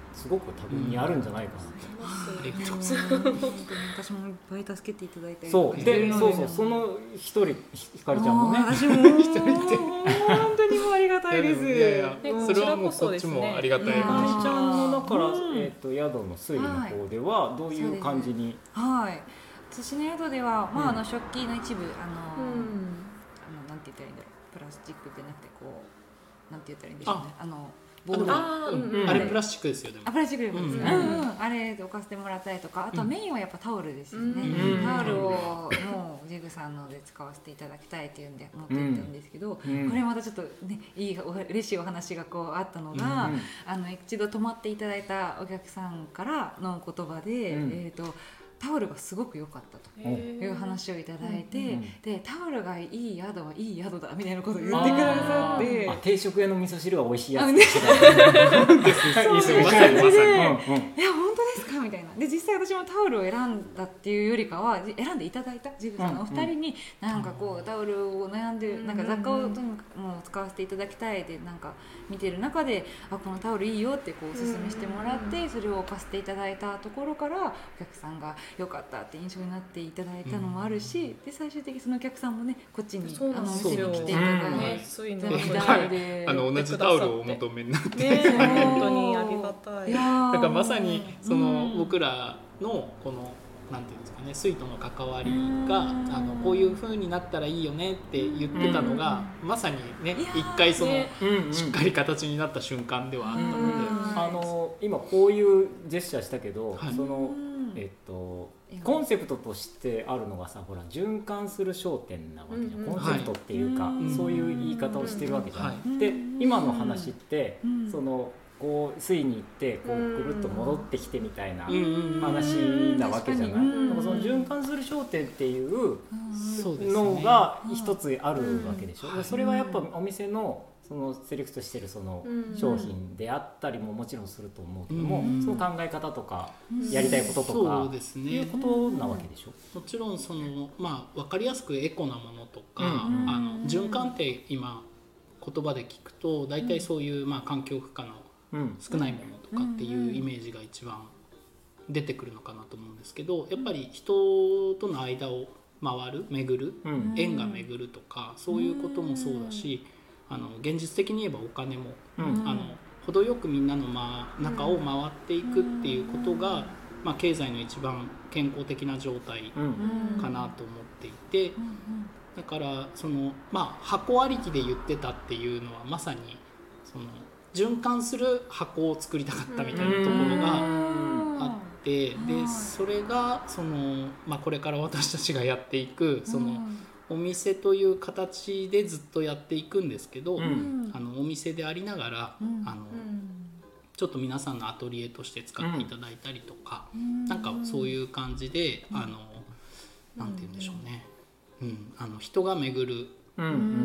すごく多分にあるんじゃないかなと、 うん、ありがとうございます私もいっぱい助けていただいて、 そうでそうそうその一人ひかりちゃんもね私も一人で本当にもありがたいです。 いやいやそれはもうこっちもありがたい。ひかりちゃんのだから、えー、と宿の水の方ではどういう感じに、 はい、はい、私の宿では、まあ、あの食器の一部あの、うん、あのなんて言ったらいいんだろう、プラスチックってなくてこうなんて言ったらいいんでしょうね、あのボールあ, うんうん、あれプラスチックですよ。でもあプラスチックでもですね、うんうん、あれで置かせてもらったりとか、あとはメインはやっぱタオルですよね、うん、タオルをもうジグさんので使わせていただきたいっていうんで持っていったんですけど、うん、これまたちょっとねいい嬉しいお話がこうあったのが、うん、あの一度泊まっていただいたお客さんからの言葉で、うん、えーとタオルがすごく良かったという話をいただいて、うん、でタオルがいい宿はいい宿だみたいなことを言ってくださって、 あ定食屋の味噌汁が美味しいやつですね。 そういう感じで、いや本当ですかみたいな。で実際私もタオルを選んだっていうよりかは選んでいただいたジグさんのお二人になんかこうタオルを悩んでなんか雑貨をとにかくもう使わせていただきたいでなんか見てる中で、あこのタオルいいよってこうおすすめしてもらってそれを置かせていただいたところからお客さんが良かったって印象になっていただいたのもあるし、で最終的にそのお客さんもねこっちにあのお店に来ていただいて、 あの同じタオルをお求めになって、 ね、本当にありがたい。 だからまさにその僕らのこのなんていうんですかね、水との関わりがあのこういう風になったらいいよねって言ってたのがまさにね一回そのしっかり形になった瞬間ではあったので、 あの今こういうジェスチャーしたけど、はい、そのえっとコンセプトとしてあるのがさ、ほら循環する商店なわけじゃん、うんうん、コンセプトっていうか、はい、そういう言い方をしてるわけじゃん、はい、で今の話って、うん、そのこう水に行ってこうぐるっと戻ってきてみたいな話なわけじゃない、うん、だからその循環する商店っていうのが一つあるわけでしょ、うん、それはやっぱお店のそのセレクトしてるその商品であったりももちろんすると思うけども、うん、その考え方とかやりたいこととか、そうですね、いうことなわけでしょ。 もちろんその、まあ、分かりやすくエコなものとか、うん、あの循環って今言葉で聞くと大体そういう、まあ、環境負荷の少ないものとかっていうイメージが一番出てくるのかなと思うんですけど、やっぱり人との間を回る巡る、うん、縁が巡るとかそういうこともそうだし、あの現実的に言えばお金も、うん、あの程よくみんなの、まあ、中を回っていくっていうことが、まあ、経済の一番健康的な状態かなと思っていて、だからその、まあ、箱ありきで言ってたっていうのはまさにその循環する箱を作りたかったみたいなところがあって、でそれがその、まあ、これから私たちがやっていくそのお店という形でずっとやっていくんですけど、うん、あのお店でありながら、うん、あのちょっと皆さんのアトリエとして使っていただいたりとか、うん、なんかそういう感じで、うん、あのなんて言うんでしょうね、うん、あの人が巡る、うん、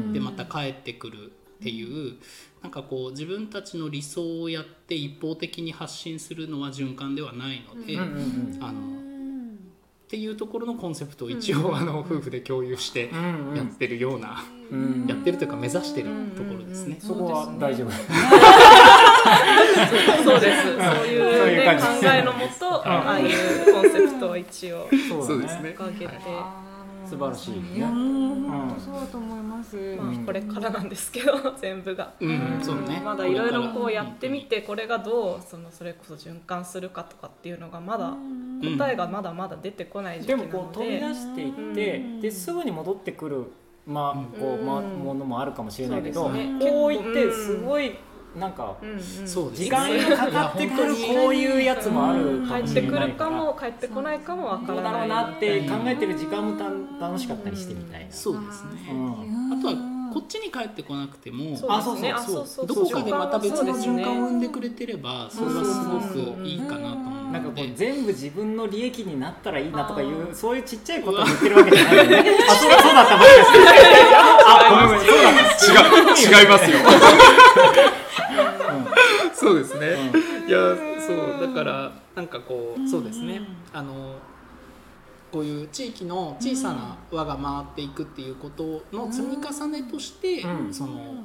でまた帰ってくるっていうなんかこう自分たちの理想をやって一方的に発信するのは循環ではないので、うん、あのっていうところのコンセプトを一応、うん、あの夫婦で共有してやってるような、うん、やってるというか目指してるところですね、 うんうんうん、そこは大丈夫そうです、そういう、ね、考えのもとああいうコンセプトを一応そうですね掲げて素晴らしい、ね、 いや本当そうだと思います、 まあ、これからなんですけど全部が、うんそうね、まだいろいろこうやってみてこれがどうそのそれこそ循環するかとかっていうのがまだ答えがまだまだ出てこない時期なので、 でもこう飛び出していって、うん、ですぐに戻ってくる、まあこうま、ものもあるかもしれないけど、ね、こういってすごいなんか、うんうん、時間がかかってくるこういうやつもあるかもしれないから、 帰ってくるかも帰ってこないかもわからない、どうだろうなって考えてる時間もた楽しかったりしてみたいな、 そうですね、うん、あとはこっちに帰ってこなくても、 あそうそうそう、 どこかでまた別の循環を生んでくれてればそれはすごくいいかなと思う。 なんかこう全部自分の利益になったらいいなとかいうそういうちっちゃいことを言ってるわけじゃないよね。あ、そうだそうだった、もしかして。あ、ごめんごめん、そうだった。 違う違いますよ。そうですね。いやそうだからなんかこうそうですね。あのこういう地域の小さな輪が回っていくっていうことの積み重ねとして、うん、その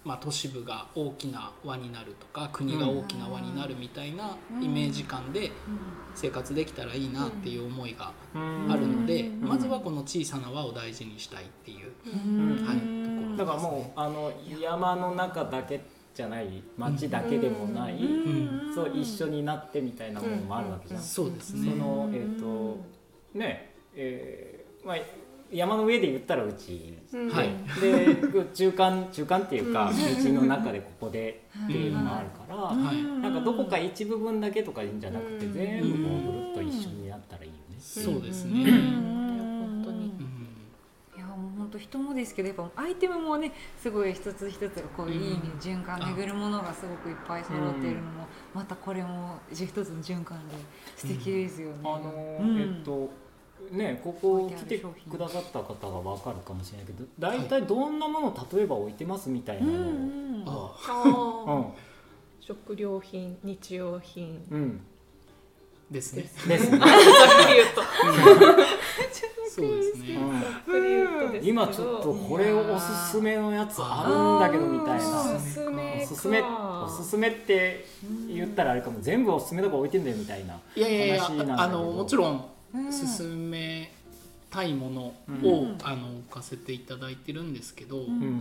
まあ、都市部が大きな輪になるとか国が大きな輪になるみたいなイメージ感で生活できたらいいなっていう思いがあるので、まずはこの小さな輪を大事にしたいっていう、はい、ところですね。 だからもうあの山の中だけじゃない町だけでもない、うん、そう一緒になってみたいなものもあるわけじゃん。 そうですね。 そのえっとねえー、まあ山の上で言ったらうち、うんはい、で中間中間っていうか道の中でここでっていうのもあるから、はい、なんかどこか一部分だけとかいいんじゃなくて全部こうぐるっと一緒になったらいいよね。 そうですね。 本当に。いやもう本当人もですけどやっぱアイテムもねすごい一つ一つがこういういい意味で循環巡るものがすごくいっぱい揃っているのもまたこれも一つの循環で素敵ですよね。 あのー、えっと。ね、ここ来てくださった方が分かるかもしれないけど大体どんなものを例えば置いてますみたいなのを、 うんうん、食料品日用品、 うん、 ですねですねざっくり言うとそうですね、 うん、今ちょっとこれおすすめのやつあるんだけどみたいなおすすめおすすめおすすめって言ったらあれかも全部おすすめとか置いてんだよみたいな話なんだけど。 いやいやいやあのもちろん進めたいものを、うん、あの置かせていただいてるんですけど、うん、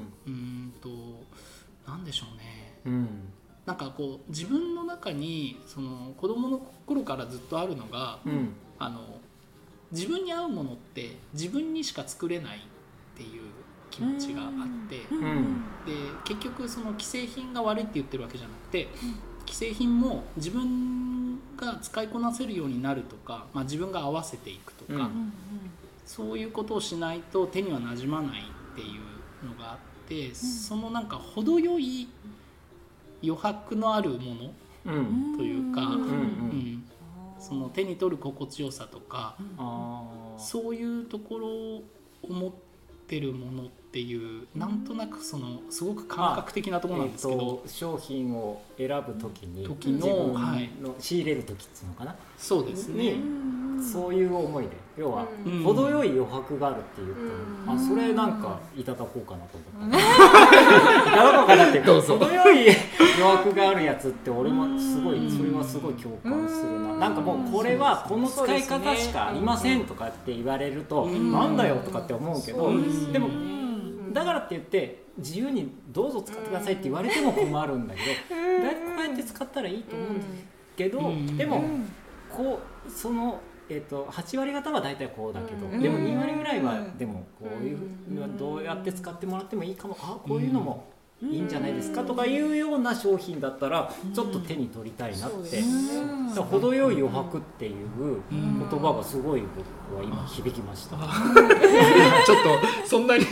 うんとなんでしょうね、うん、なんかこう自分の中にその子供の頃からずっとあるのが、うん、あの自分に合うものって自分にしか作れないっていう気持ちがあって、うん、で結局その既製品が悪いって言ってるわけじゃなくて、既製品も自分が使いこなせるようになるとか、まあ、自分が合わせていくとか、うん、そういうことをしないと手にはなじまないっていうのがあって、うん、そのなんか程よい余白のあるものというか、うんうん、その手に取る心地よさとか、うん、そういうところを持ってるものっていうなんとなくそのすごく感覚的なところなんですけど、 えー、商品を選ぶときに時の自分の仕入れるときっていうのかな、 そうですね、 そういう思いで要は程よい余白があるっていうと、うん、あそれなんかいただこうかなと思った、うん、いただこうかなっていう程よい余白があるやつって俺もすごいそれはすごい共感するな。なんかもうこれはこの使い方しかありませんとかって言われると、うん、なんだよとかって思うけど、うん、でもだからって言って自由にどうぞ使ってくださいって言われても困るんだけど、だいたいこうやって使ったらいいと思うんだけど、うん、でもこうそのえー、とはち割方は大体こうだけど、うん、でもに割ぐらいはでもこういうどうやって使ってもらってもいいかも、あこういうのもいいんじゃないですかとかいうような商品だったらちょっと手に取りたいなって、うん、だから程よい余白っていう言葉がすごい僕は今響きました、うん、 ちょっとそんなに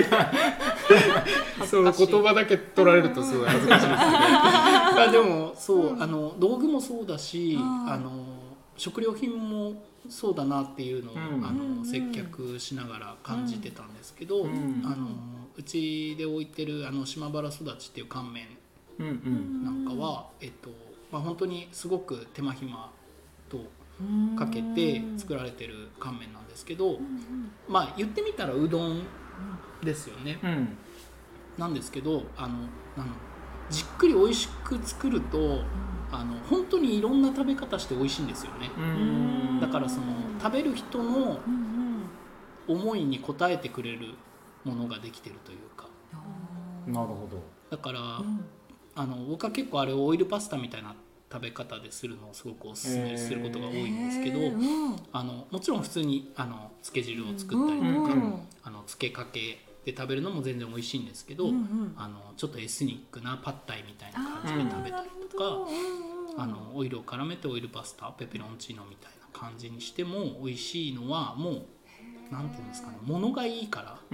その言葉だけ取られるとすごい恥ずかしいですけどまあでもそうあの道具もそうだし、あの食料品もそうだなっていうのを、うん、あの接客しながら感じてたんですけど、うん、あのうちで置いてるあの島原育ちっていう乾麺なんかは、えっとまあ、本当にすごく手間暇とかけて作られてる乾麺なんですけど、まあ言ってみたらうどんですよね、うん、なんですけどあのあのじっくり美味しく作るとあの本当にいろんな食べ方して美味しいんですよね。だからその食べる人の思いに応えてくれるものができてるというか。 なるほど。 だから、うん、あの僕は結構あれオイルパスタみたいな食べ方でするのをすごくおすすめすることが多いんですけど、あのもちろん普通にあのつけ汁を作ったりとか、うん、あのつけかけで食べるのも全然美味しいんですけど、うんうん、あのちょっとエスニックなパッタイみたいな感じで食べたりとか、あのオイルを絡めてオイルパスタペペロンチーノみたいな感じにしても美味しいのはもうなんていうんですかね、物がいいから、うん、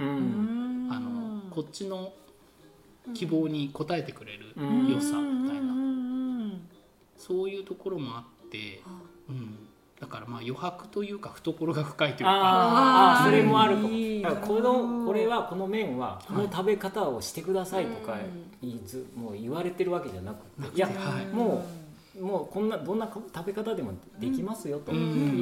あのこっちの希望に応えてくれる良さみたいな、うん、そういうところもあって、うん、だからまあ余白というか懐が深いというか、 ああそれもあるかも。だからこのこれはこの麺はこの食べ方をしてくださいとか言いずもう言われてるわけじゃなくて、いや、はい、もうもうこんなどんな食べ方でもできますよと、うん、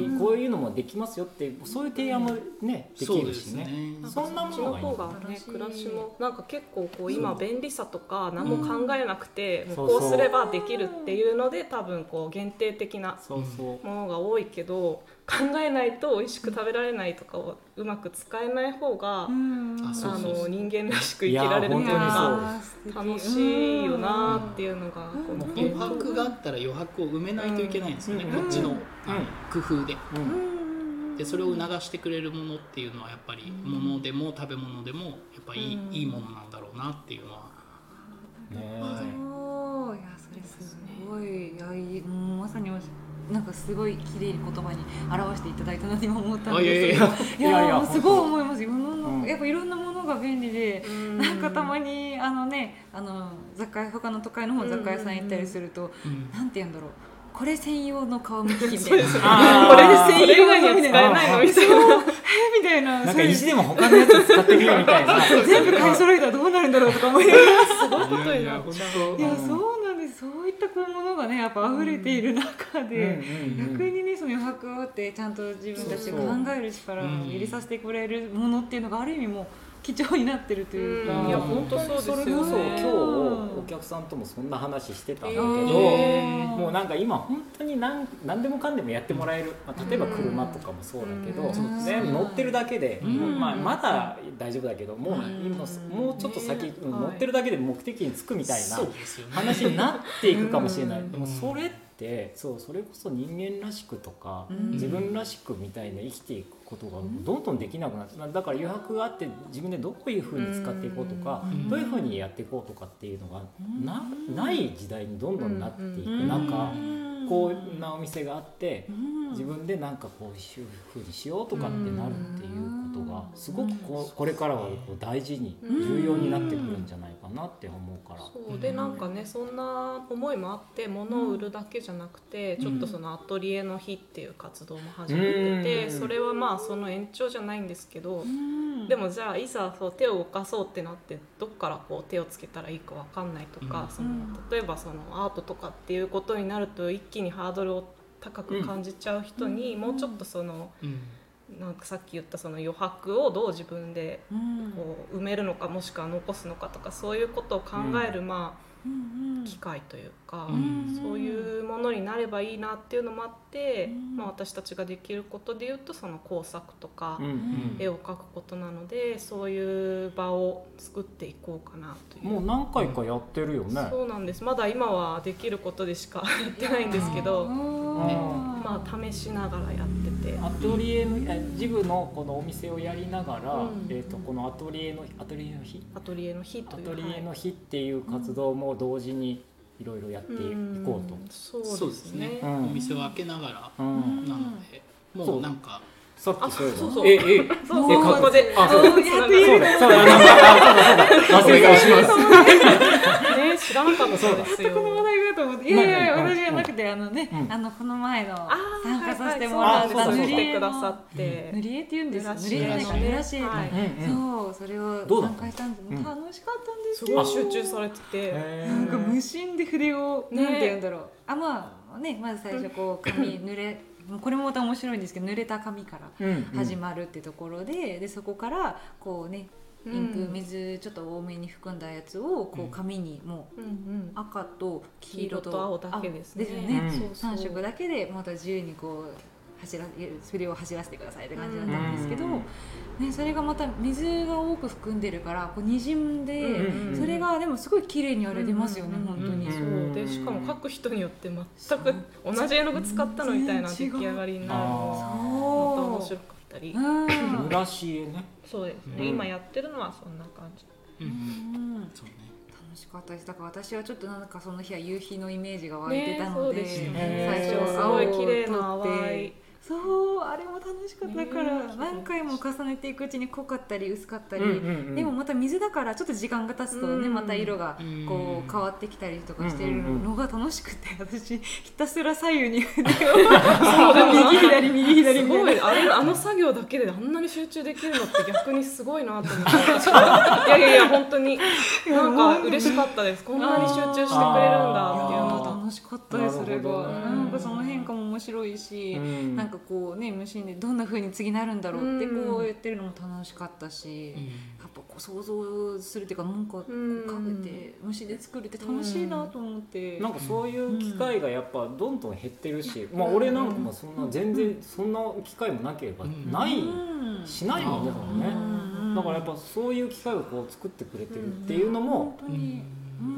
こういうのもできますよってそういう提案もね、うん、できるしね。そんなものがいい。 そっちの方がね、暮らしもなんか結構こう今便利さとか何も考えなくて、うん、もうこうすればできるっていうので多分こう限定的なものが多いけど、考えないと美味しく食べられないとかをうまく使えない方が、うん、あの人間らしく生きられるっていうのが楽しいよなっていうのが、 うん、余白があったら余白を埋めないといけないんですよね、うん、こっちの、うん、工夫で、うん、でそれを促してくれるものっていうのはやっぱり物でも食べ物でもやっぱりいい、うん、いいものなんだろうなっていうのは、 ね、はい、いやそれすごい、いやいい、もうまさになんかすごい綺麗に言葉に表していただいたなと今思ったんですけど、いやいやすごい思います。今のやっぱいろんなものが便利で、なんかたまにあのね、あの雑貨他の都会の方の雑貨屋さん行ったりすると、なんて言うんだろう、これ専用の顔見機みたいな、これ専用のみたいな、使えないのみたいな、えみたいな、 なんか意地でも他のやつ使ってみようみたいな、 全部買い揃えたらどうなるんだろうとか思いながら、 すごいことになっちゃう。 いやそうなんです。そういったこうものがねやっぱ溢れている中で、逆にねその余白をってちゃんと自分たちが考える力を入れさせてくれるものっていうのがある意味もう貴重になってるというか、 うん、いや本当そうですよね。それこそ今日お客さんともそんな話してたんだけど、もうなんか今本当に 何, 何でもかんでもやってもらえる、まあ、例えば車とかもそうだけど、ね、乗ってるだけで、まあ、まだ大丈夫だけどもう今もうちょっと先乗ってるだけで目的に着くみたいな話になっていくかもしれない。でもそれってそうそれこそ人間らしくとか、うん、自分らしくみたいな生きていくことがどんどんできなくなって、だから余白があって自分でどういうふうに使っていこうとか、うん、どういうふうにやっていこうとかっていうのが な, ない時代にどんどんなっていく中、こうなお店があって自分でなんかこういうふうにしようとかってなるっていうことがすごくこうこれからはこう大事に重要になってくるんじゃないかなって思うから。 そうでなんかねそんな思いもあって物を売るだけじゃなくて、ちょっとそのアトリエの日っていう活動も始めてて、それはまあその延長じゃないんですけど、でもじゃあいざそう手を動かそうってなってどっからこう手をつけたらいいか分かんないとか、その例えばそのアートとかっていうことになると一気にハードルを高く感じちゃう人にもうちょっとその、なんかさっき言ったその余白をどう自分でこう埋めるのかもしくは残すのかとかそういうことを考えるまあ機会というか、そういうものになればいいなっていうのもあって、まあ、私たちができることでいうとその工作とか絵を描くことなので、そういう場を作っていこうかなという。 もう何回かやってるよね。 そうなんです。まだ今はできることでしかやってないんですけど、ね、まあ試しながらやってて、 アトリエのジブのこのお店をやりながら、うん、えー、とこのアトリエのアトリエの日アトリエの日というアトリエの日っていう活動も同時にいろいろやっていこうと、うん、 そうですね、 うん、お店を開けながら、うん、なのでもうなんかさっきそういえば、 そうそう、えええそうそうここで、 あ、そうだ、そうだ、そうだ、そうだ、忘れてしまう。 ね、知らなかったそうですよ。 この話題だと思って、いやいや私じゃなくてあのね、あのこの前の参加させてもらった塗り絵くださって、 塗り絵って言うんですよ。塗り絵じゃないか、塗らし絵と、そうそれを参加したんです。楽しかったんですよ。 すごい集中されてて、 なんか無心で筆をなんて言うんだろう。あ、まあね、まず最初こう紙濡れこれもまた面白いんですけど、濡れた紙から始まるっていうところで、うんうん、でそこからこうねインク水ちょっと多めに含んだやつをこう紙にもう赤と黄色と青だけですね。 ですよね、うん、そうそうさん色だけでまた自由にこう走ら筆を走らせてくださいって感じだったんですけど、ね、それがまた水が多く含んでるからこうにじんで、うんうん、それがでもすごい綺麗にあれ出ますよね、うんうん、本当に、 そうでしかも描く人によって全く同じ絵の具使ったのみたいな出来上がりになるのがまた面白かったり、 濡らし絵ね、 そうですね、うん、今やってるのはそんな感じ、うんうん、 そうね、楽しかったです。だから私はちょっとなんかその日は夕日のイメージが湧いてたので、 ね、最初すごい綺麗な淡い、 そうあれも楽楽しかった。だから何回も重ねていくうちに濃かったり薄かったり、うんうんうん、でもまた水だからちょっと時間が経つとね、うん、また色がこう変わってきたりとかしてるのが楽しくて、私ひたすら左右に腕を右左右左みたいな。すごい、 あれあの作業だけであんなに集中できるのって逆にすごいなと思っていやいやいや本当になんか嬉しかったです。こんなに集中してくれるんだっていうのが楽しかったです。それがなんかその変化も面白いし、うん、なんかこうね無心でどんな風に次なるんだろうってこう言ってるのも楽しかったし、うん、やっぱこう想像するっていうかなんかこうかけて虫で作るって楽しいなと思って、 うん、なんかそういう機会がやっぱどんどん減ってるし、うん、まあ俺なんかもそんな全然そんな機会もなければない、うん、しないもんね、うん、だからやっぱそういう機会をこう作ってくれてるっていうのも、うん、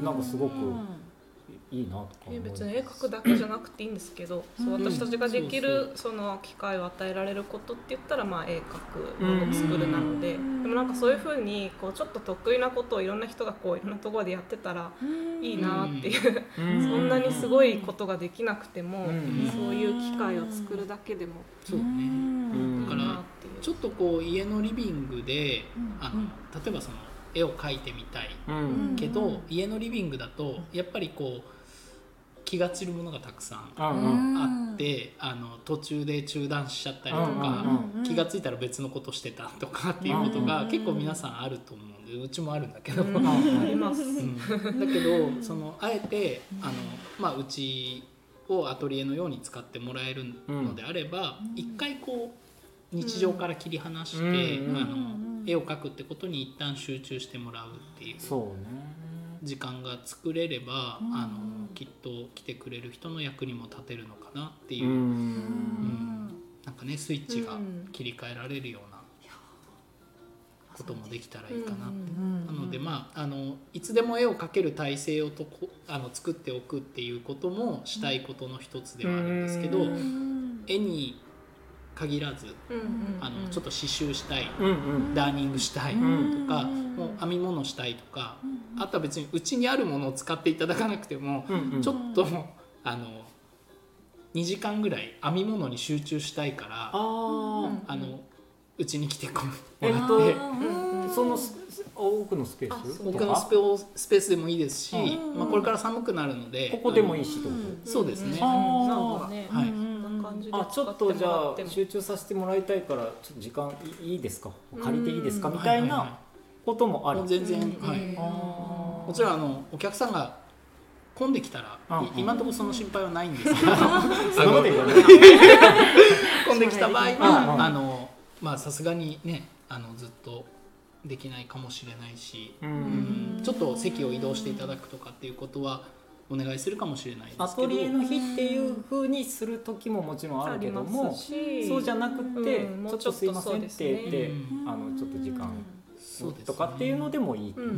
なんかすごくいいなとか思う。 別に絵描くだけじゃなくていいんですけど、そう私たちができるその機会を与えられることって言ったら、まあ絵描くものを作るなので、でもなんかそういう風にこうちょっと得意なことをいろんな人がこういろんなところでやってたらいいなっていう、そんなにすごいことができなくてもそういう機会を作るだけでもそうね。だからちょっとこう家のリビングであの例えばその絵を描いてみたいけど、家のリビングだとやっぱりこう気が散るものがたくさんあって、あの途中で中断しちゃったりとか、気がついたら別のことしてたとかっていうことが結構皆さんあると思うんで、うちもあるんだけど、あります、うん、 だけどそのあえてあの、まあ、うちをアトリエのように使ってもらえるのであれば、一回こう日常から切り離して、あの絵を描くってことに一旦集中してもらうっていう時間が作れれば、あのきっと来てくれる人の役にも立てるのかなっていう、うんうん、なんかねスイッチが切り替えられるようなこともできたらいいかなって。なのでまああのいつでも絵を描ける体制をとこあの作っておくっていうこともしたいことの一つではあるんですけど、絵に限らず、うんうんうん、あのちょっと刺繍したい、うんうん、ダーニングしたいとか、うんうん、もう編み物したいとか、うんうん、あとは別にうちにあるものを使っていただかなくても、うんうん、ちょっとあのにじかんぐらい編み物に集中したいから、あ、うん、あのうちに来てもらって、えっと、その奥のスペース奥のスペスペースでもいいですし、うんまあ、これから寒くなるのでここでもいいしと、うん、 そうですね、 あね、 はい、あちょっとじゃあ集中させてもらいたいからちょっと時間いいですか借りていいですかみたいなこともある。 全然、はい、もちろんあのお客さんが混んできたら今のところその心配はないんですけど混んできた場合はあのまあさすがにねあのずっとできないかもしれないし、うん、ちょっと席を移動していただくとかっていうことはお願いするかもしれないですけど、 アトリエの日っていう風にする時ももちろんあるけども、そうじゃなくて、うん、ちょっとすいませんって言って、うん、あのちょっと時間とかっていうのでもいい、うんうん、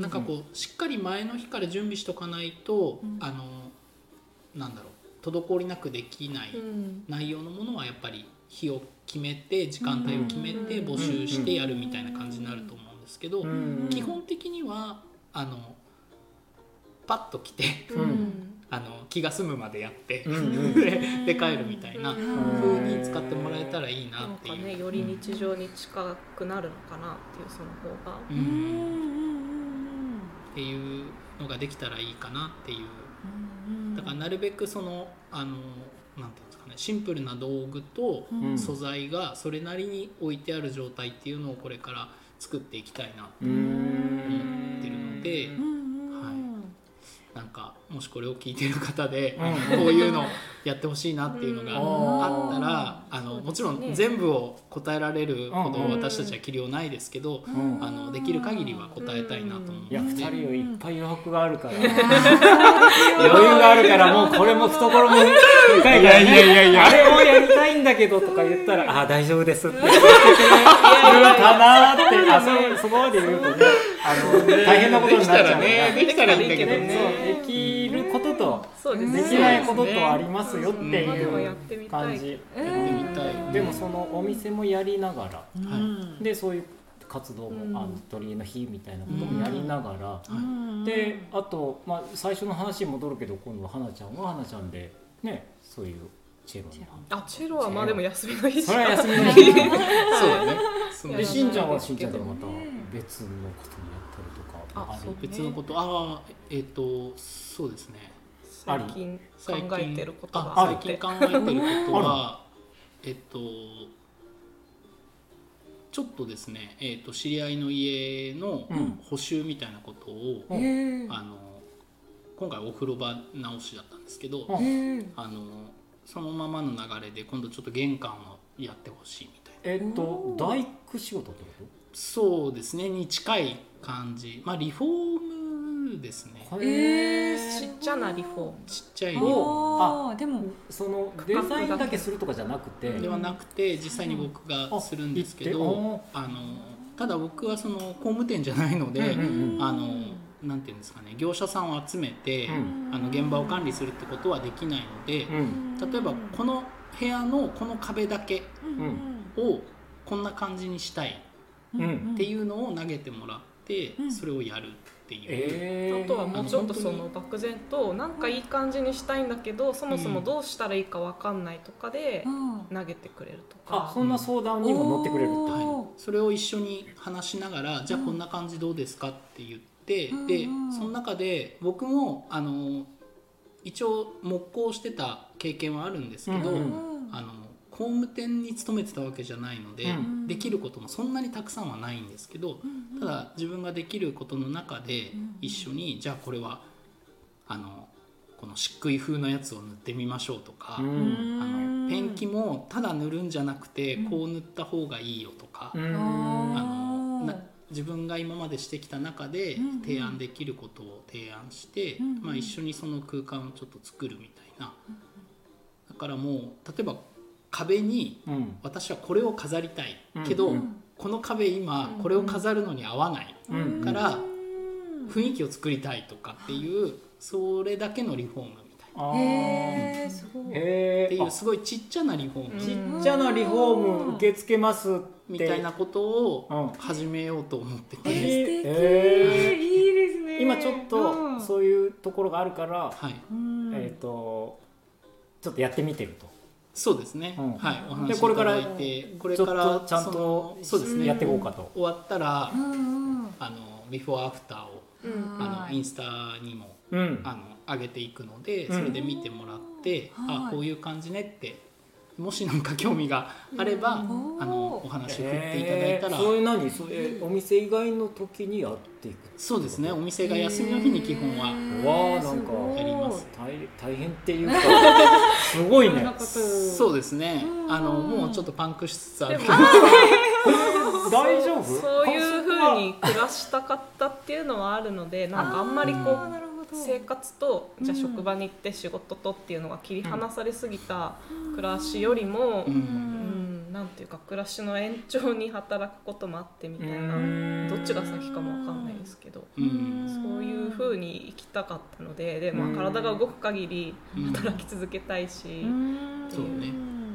なんかこうしっかり前の日から準備しとかないと、うん、あのなんだろう滞りなくできない内容のものはやっぱり日を決めて時間帯を決めて募集してやるみたいな感じになると思うんですけど、基本的にはあのパッと来て、うん、あの気が済むまでやって、うん、で帰るみたいな風に使ってもらえたらいいなっていう、なんかね、より日常に近くなるのかなっていうその方が、 うん、っていうのができたらいいかなっていう。だからなるべくそのあのなんていうんですかね、シンプルな道具と素材がそれなりに置いてある状態っていうのをこれから作っていきたいなと思ってるので、なんかもしこれを聞いている方で、うん、こういうのやってほしいなっていうのがあったら、うん、あのもちろん全部を答えられるほど私たちは器量ないですけど、うん、あのできる限りは答えたいなと思って、いやふたりはいっぱい余白があるから余裕があるからもうこれも懐も深いから、ね、いやいやいやあれをやりたいんだけどとか言ったらあ大丈夫ですって言ってくれるかなってあ そ, そこまで言うとねあの大変なことになっちゃうね。 できたらいいんだけどね。 できることとできないこととありますよっていう感じ。でもそのお店もやりながら、うん、でそういう活動も、うん、アトリエの日みたいなこともやりながら、うん、であと、まあ、最初の話に戻るけど今度は花ちゃんは花ちゃんでねそういうチェロに。 あ、チェロはまあでも休みの日しか。 それは休みの日。 そうだね。 でしんちゃんはしんちゃんでまた別のことにやったりとかある。 あそうね別のことああえっ、とそうですね。 最近考えてることがあ最近考えてることはえっとちょっとですね、えっと知り合いの家の補修みたいなことを、うん、あの今回お風呂場直しだったんですけど、あのそのままの流れで今度ちょっと玄関をやってほしいみたいな。 えっと大工仕事ってこと？ そうですねに近い感じ。まあリフォームですね。 えー、ちっちゃなリフォーム。 ちっちゃいリフォーム。あでもそのデザインだけするとかじゃなくて。 ではなくて実際に僕がするんですけど、あのただ僕はその工務店じゃないので、うんうん、あのなんていうんですかね業者さんを集めて、うん、あの現場を管理するってことはできないので、うん、例えばこの部屋のこの壁だけをこんな感じにしたいっていうのを投げてもらってそれをやるっていう、 えー、あとはもうちょっとその漠然となんかいい感じにしたいんだけどそもそもどうしたらいいか分かんないとかで投げてくれるとか、 あそんな相談にも乗ってくれるって、 はい、それを一緒に話しながらじゃあこんな感じどうですかって言って、でその中で僕もあの一応木工してた経験はあるんですけど、あの工務店に勤めてたわけじゃないので、うん、できることもそんなにたくさんはないんですけど、うん、ただ自分ができることの中で一緒に、うん、じゃあこれはあのこの漆喰風のやつを塗ってみましょうとか、うん、あのペンキもただ塗るんじゃなくてこう塗った方がいいよとか、うん、あのな自分が今までしてきた中で提案できることを提案して、うんまあ、一緒にその空間をちょっと作るみたいな。だからもう例えば壁に私はこれを飾りたいけど、うん、この壁今これを飾るのに合わないから雰囲気を作りたいとかっていうそれだけのリフォームみたいな、 へーすごいっていうすごいちっちゃなリフォーム、 ちっちゃなリフォーム受け付けますってみたいなことを始めようと思ってて、 えー、素敵、えー、いいですね。 今ちょっとそういうところがあるから、 はいえーと、ちょっとやってみてると。 そうですね、うん、はい、お話いただいてこれからちゃんとそうですねやっていこうかと。 終わったら、うんうん、あのビフォーアフターを、うん、あのインスタにも、うん、あの上げていくので、それで見てもらって、うん、あこういう感じねってもしなんか興味があれば、うん、あのお話を振っていただいたら、 えー、そういう何そういうお店以外の時にやっていく。 そうですね、お店が休みの日に基本は、 えー、わなんかやります。 大, 大変っていうかすごいねそうですね、あのもうちょっとパンクしつつあるけど大丈夫？ そういう風に暮らしたかったっていうのはあるので、なんかあんまりこう生活とじゃあ職場に行って仕事とっていうのが切り離されすぎた暮らしよりも、うんうん、なんていうか暮らしの延長に働くこともあってみたいな、どっちが先かも分かんないですけど、うん、そういう風に生きたかったので、で、まあ、体が動く限り働き続けたいし、うん、 そうね。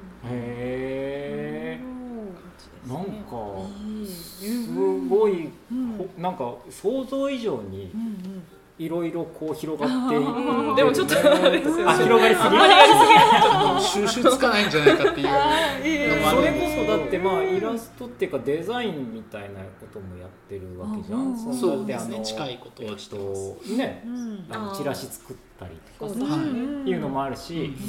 へー、なんかすごい、なんか想像以上にいろいろこう広がっていく、 うん、でもちょっとあれですよ、 あ広がりすぎる収集つかないんじゃないかっていうのもある。 それこそだってまあイラストっていうかデザインみたいなこともやってるわけじゃん。 うん、そうですね、近いことはしてます、 えー、ね、うん、あのチラシ作ったりとかさ、うん、いうのもあるし、うん、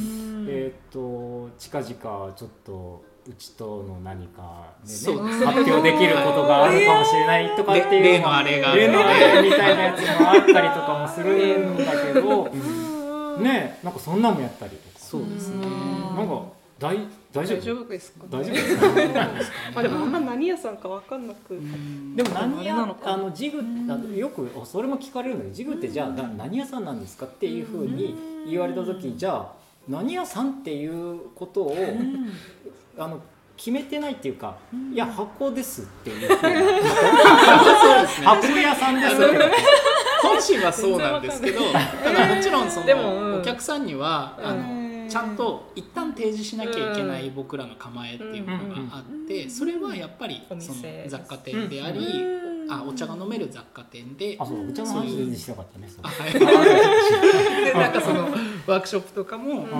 えっ、ー、と近々ちょっとうちとの何かで、ね、発表できることがあるかもしれないとかっていう例のあれが例のあれみたいなやつもあったりとかもするんだけどね、なんかそんなもやったりとか。 そうですね、 なんか大大丈夫？ 大丈夫ですか？ 大丈夫ですか？ まあでもあんま何屋さんか分かんなく、 でも何屋あのジグあのよくそれも聞かれるので、ジグってじゃあ何屋さんなんですかっていうふうに言われた時、じゃあ何屋さんっていうことをあの決めてないっていうか、うん、いや箱ですっていうふうに箱屋さんですって本心はそうなんですけど、ただもちろんその、うん、お客さんにはあのちゃんと一旦提示しなきゃいけない僕らの構えっていうものがあって、それはやっぱりその雑貨店であり、うん、あお茶が飲める雑貨店で、 あそうお茶の話全然しなかったね。 でなんかそのワークショップとかも、うん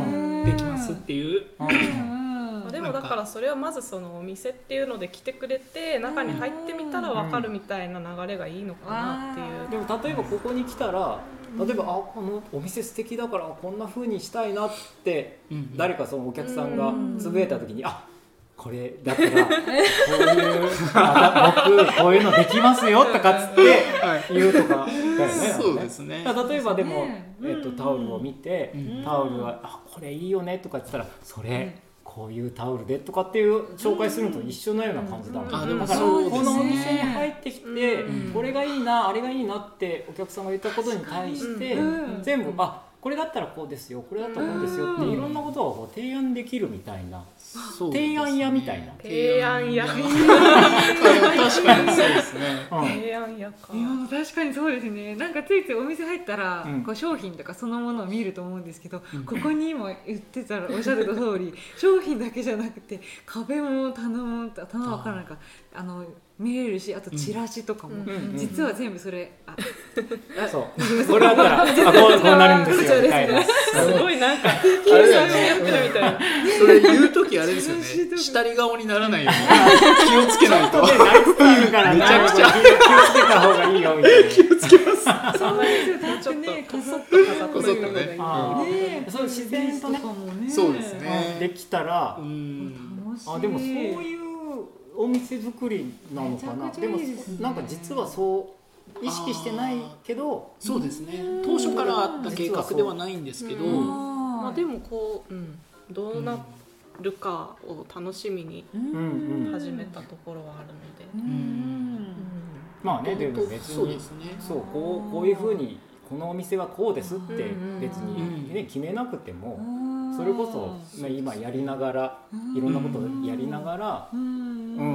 できますっていう、 まあ、でもだからそれはまずそのお店っていうので来てくれて中に入ってみたら分かるみたいな流れがいいのかなっていう。 でも例えばここに来たら例えばあこのお店素敵だからこんな風にしたいなって誰かそのお客さんがつぶやいた時にあこれだったらこういう僕こういうのできますよとかっつって言うとかだよね。 そうですね。 例えばでも、えー、とタオルを見て、うん、タオルはあこれいいよねとか言ったらそれこういうタオルでとかっていう紹介するのと一緒のような感じだもん、うん、だからこのお店に入ってきて、うん、これがいいなあれがいいなってお客さんが言ったことに対して、うん、全部あこれだったらこうですよこれだったらこうですよっていろんなことを提案できるみたいな、うん、提案屋みたいな提案屋確かにそうですね、 うん、提案屋かいや確かにそうですね。なんかついついお店入ったら、うん、こう商品とかそのものを見ると思うんですけど、うん、ここに今言ってたらおっしゃってた通り商品だけじゃなくて壁も棚も棚は分からないかあの見れるしあとチラシとかも、うん、実は全部それあそうこれだったらあこう、こうなるんですよみたいなすごいなんか計算してやってるみたいなそれ言うときあれですよね下り顔にならないように気をつけないとねナイスタイムからめちゃくちゃ気をつけた方がいいよみたいな気をつけますそうなんですよ。ちょっとねこそっと飾っといた方がいいね。そう自然とねそうですねできたらうんあでもそういうお店作りなのかな。でもなんか実はそう意識してないけどそうですね当初からあった計画ではないんですけど、 まあ、でもこう、うん、どうなるかを楽しみに始めたところはあるので、うんうん、 まあねでも別にそうですねそうこうこういう風にこのお店はこうですって別に、ね、決めなくてもそれこそ、ね、今やりながらいろんなことをやりながら、うんうん、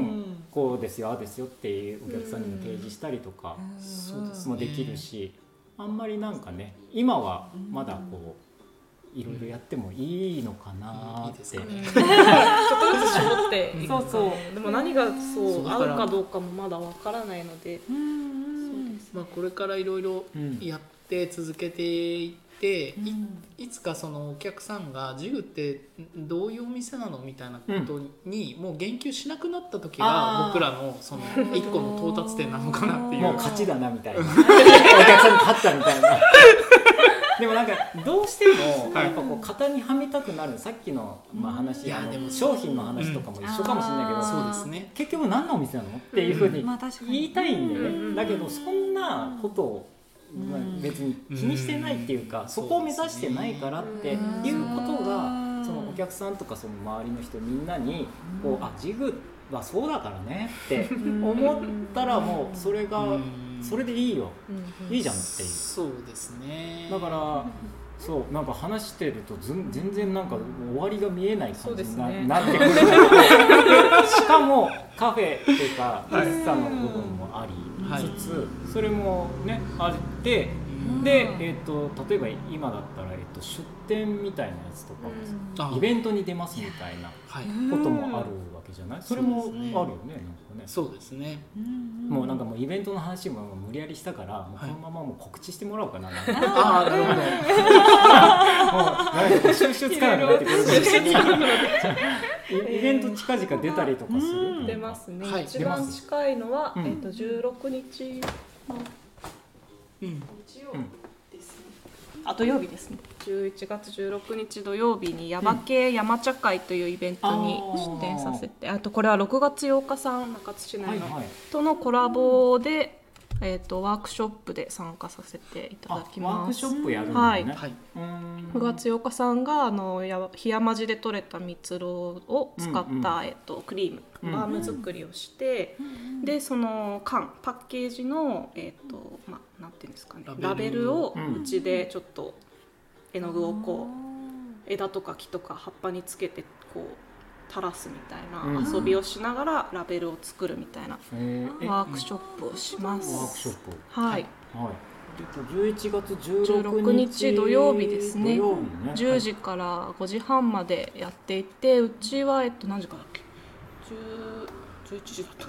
こうですよああですよっていうお客さんにも提示したりとかもできるし、あんまりなんかね今はまだこういろいろやってもいいのかなって、うん、いいですかね、 ちょっとずつ絞っていくそうそうでも何がそう合うかどうかもまだわからないので、うんそうです、まあ、これからいろいろやって続けていってで い, いつかそのお客さんがジグってどういうお店なのみたいなことにもう言及しなくなった時が僕らのその一個の到達点なのかなっていうもう勝ちだなみたいなお客さんに勝ったみたいなでもなんかどうしてもやっぱこう型にはめたくなるさっきのまあ話いやでも商品の話とかも一緒かもしれないけど、 そうですね結局何のお店なのっていうふうに言いたいんでねだけどそんなことをまあ、別に気にしてないっていうか、うん、そこを目指してないからっていうことがそのお客さんとかその周りの人みんなにこうあジグはそうだからねって思ったらもうそれがそれでいいよいいじゃんっていうそうですねだからそうなんか話してると全然なんか終わりが見えない感じに な,、ね、なってくるしかもカフェっていうか喫茶の部分もありつつ、はい、それもねあってで、えー、と例えば今だったら、えー、と出店みたいなやつとかもイベントに出ますみたいなこともあるわけじゃないそれもあるよねなんかねそうですねもうなんかもうイベントの話も無理やりしたからもうこのままもう告知してもらおうかな、はい、 ああなるほどもうなんか収集つかなくなってくるイベント近々出たりとかする出ますね、はい、一番近いのは、うんえー、とじゅうろくにちの日曜日ですね、うん、あ土曜日ですねじゅういちがつじゅうろくにち土曜日に耶馬渓山茶会というイベントに出展させて、うん、あ, あとこれはろくがつようかさん中津市内の、はいはい、とのコラボでえー、とワークショップで参加させていただきます。 ワークショップやるんだね、はい、 ろくがつようかさんがあの檜山路で採れた蜜蝋を使った、うんうんえー、とクリーム、うん、バーム作りをして、うん、でその缶パッケージの、えーとまあ、なんていうんですかねラベル、ラベルをうちでちょっと絵の具をこう枝とか木とか葉っぱにつけてこう垂らすみたいな遊びをしながらラベルを作るみたいなワークショップをします。 ワークショップはい、 はい、じゅういちがつじゅうろくにち、 じゅうろくにち土曜日ですね。土曜日ねじゅうじからごじはんまでやっていて、うちはえっと何時からだっけじゅういちじだったかな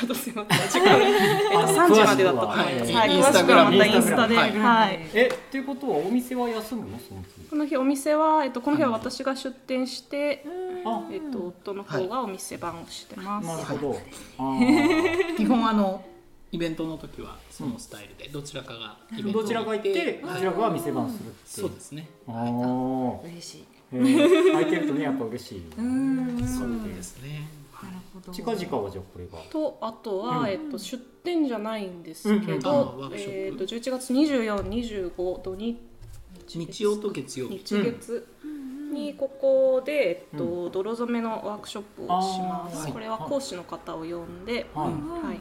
ちょっとすいません時間えっとさんじまでだったと思います。はい、詳しくはまたインスタで、はい。 えっていうことはお店は休むのその日？ この日お店はえっとこの日は私が出店して、えっと夫の方がお店番をしてます。 なるほど。 基本あのイベントの時はそのスタイルでどちらかがイベントどちらが行ってどちらかが店番するって。 そうですね。 ああ、 嬉しい。 空いてるとねやっぱ嬉しい。 そうですね。 近々はじゃあこれがとあとは、えっと、出店じゃないんですけど、えっとじゅういちがつにじゅうよっか、にじゅうご土日日曜と月曜日日月にここで、えっと、泥染めのワークショップをします。これは講師の方を呼んで、はい、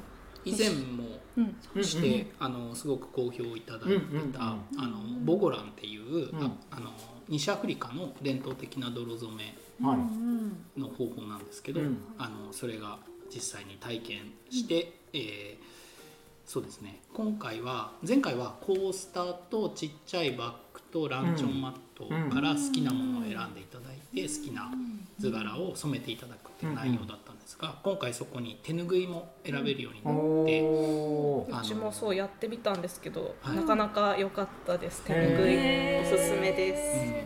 以前もして、あのすごく好評いただいてた、あのボゴランっていう、あの西アフリカの伝統的な泥染めの方法なんですけど、うん、あのそれが実際に体験して、うん、えー、そうですね今回は前回はコースターとちっちゃいバッグとランチョンマットから好きなものを選んでいただいて、好きな図柄を染めていただくっていう内容だったんですが、今回そこに手ぬぐいも選べるようになって、 うん、うちもそうやってみたんですけど、はい、なかなか良かったです。手ぬぐいおすすめです。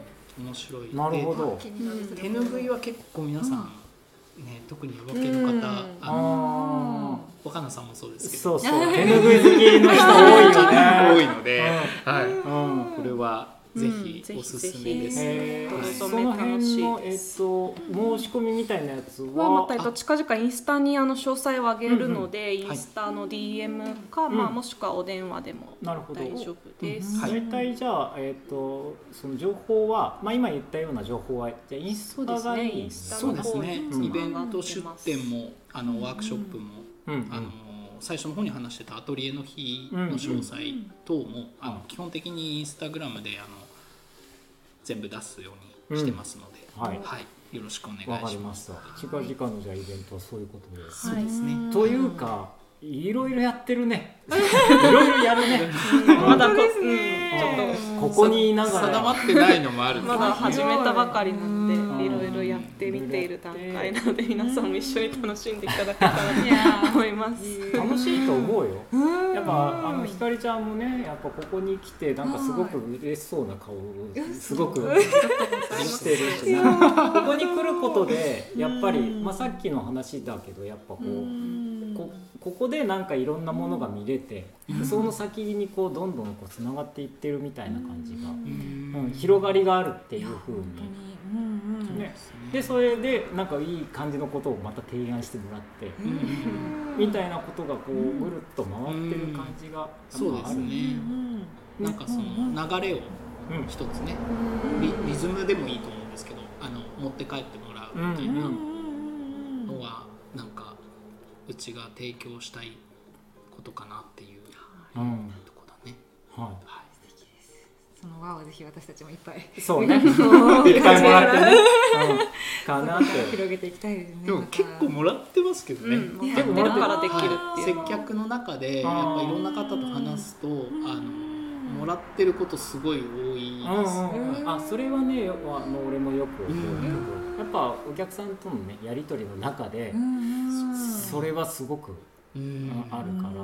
うん、面白い。 なるほど。 手ぬぐいは結構皆さん、ね、特に夜明けの方、あの若菜さんもそうですけど、 そうそう手ぬぐい好きの人多いよね。 多いので、はい、これはぜひおすすめです。 えー、その辺のえっと申し込みみたいなやつは、 またえっと近々インスタにあの詳細を上げるので、インスタの ディーエム か、まあもしくはお電話でも大丈夫です。 大体じゃあえっとその情報はまあ今言ったような情報はじゃあインスタがいい。 そうですね。イベント出店もあのワークショップもあの最初の方に話してたアトリエの日の詳細等もあの基本的にインスタグラムであの全部出すようにしてますので、うん、はい、はい、よろしくお願いします。わかりました。 近々のじゃあイベントはそういうことで、 そうですね。 というかいろいろやってるね。いろいろやるね。 まだこ、うん、ちょっとここにいながら定まってないのもある。 まだ始めたばかりなので、いろいろやってみている段階なので、皆さんも一緒に楽しんでいただけたらと思います。 楽しいと思うよ。やっぱあのひかりちゃんもね、やっぱここに来てなんかすごく嬉しそうな顔をすごくしてるし、ここに来ることでやっぱりまあさっきの話だけどやっぱこうこここでなんかいろんなものが見れて、その先にこうどんどんこうつながっていってるみたいな感じが、うん、広がりがあるっていう風に、ね、でそれでなんかいい感じのことをまた提案してもらって、みたいなことがこうぐるっと回ってる感じがそうですね。なんかその流れを一つね、リ, リズムでもいいと思うんですけど、あの持って帰ってもらうみたいなのはなんかうちが提供したいことかなっていうとこだね。 はい。 素敵です。その輪をぜひ私たちもいっぱい。 そうね。いっぱいもらってね。かなって広げていきたいですね。 でも結構もらってますけどね。 でもだからできるっていう。 接客の中でやっぱいろんな方と話すと、あのもらってることすごい多いです。 あ、それはね、あの俺もよく思うけど。やっぱお客さんとのねやり取りの中でそれはすごくあるから、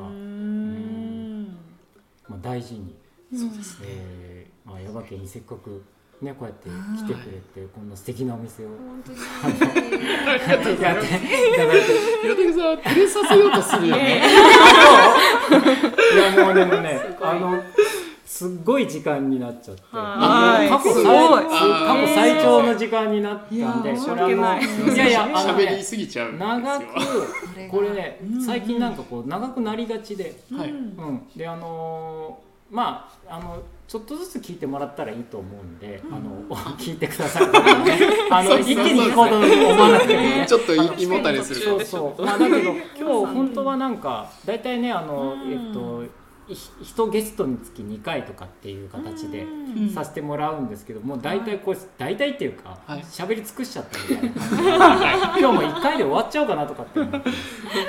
まあ、大事に、 そうですね、 えーまあ、耶馬渓にせっかくねこうやって来てくれてこんな素敵なお店を本当にやっていただいて、 岩竹さん照れさせようとするよね。 いやもうでもねあのすっごい時間になっちゃって、 過去最長の時間になったんで、 これはもういやいや喋りすぎちゃうんですよ。 長くこれね最近なんかこう長くなりがちで、うん、であのまああのちょっとずつ聞いてもらったらいいと思うんで、あの聞いてください。あの一気に聞こうと思わなくてもね。 ちょっと胃もたれする。 そうそう。まあだけど今日本当はなんかだいたいねあのえっと。一ゲストにつきにかいとかっていう形でさせてもらうんですけども、大体こう大体っていうか喋り尽くしちゃったみたいな感じで、今日もいっかいで終わっちゃおうかなとかって思ってます、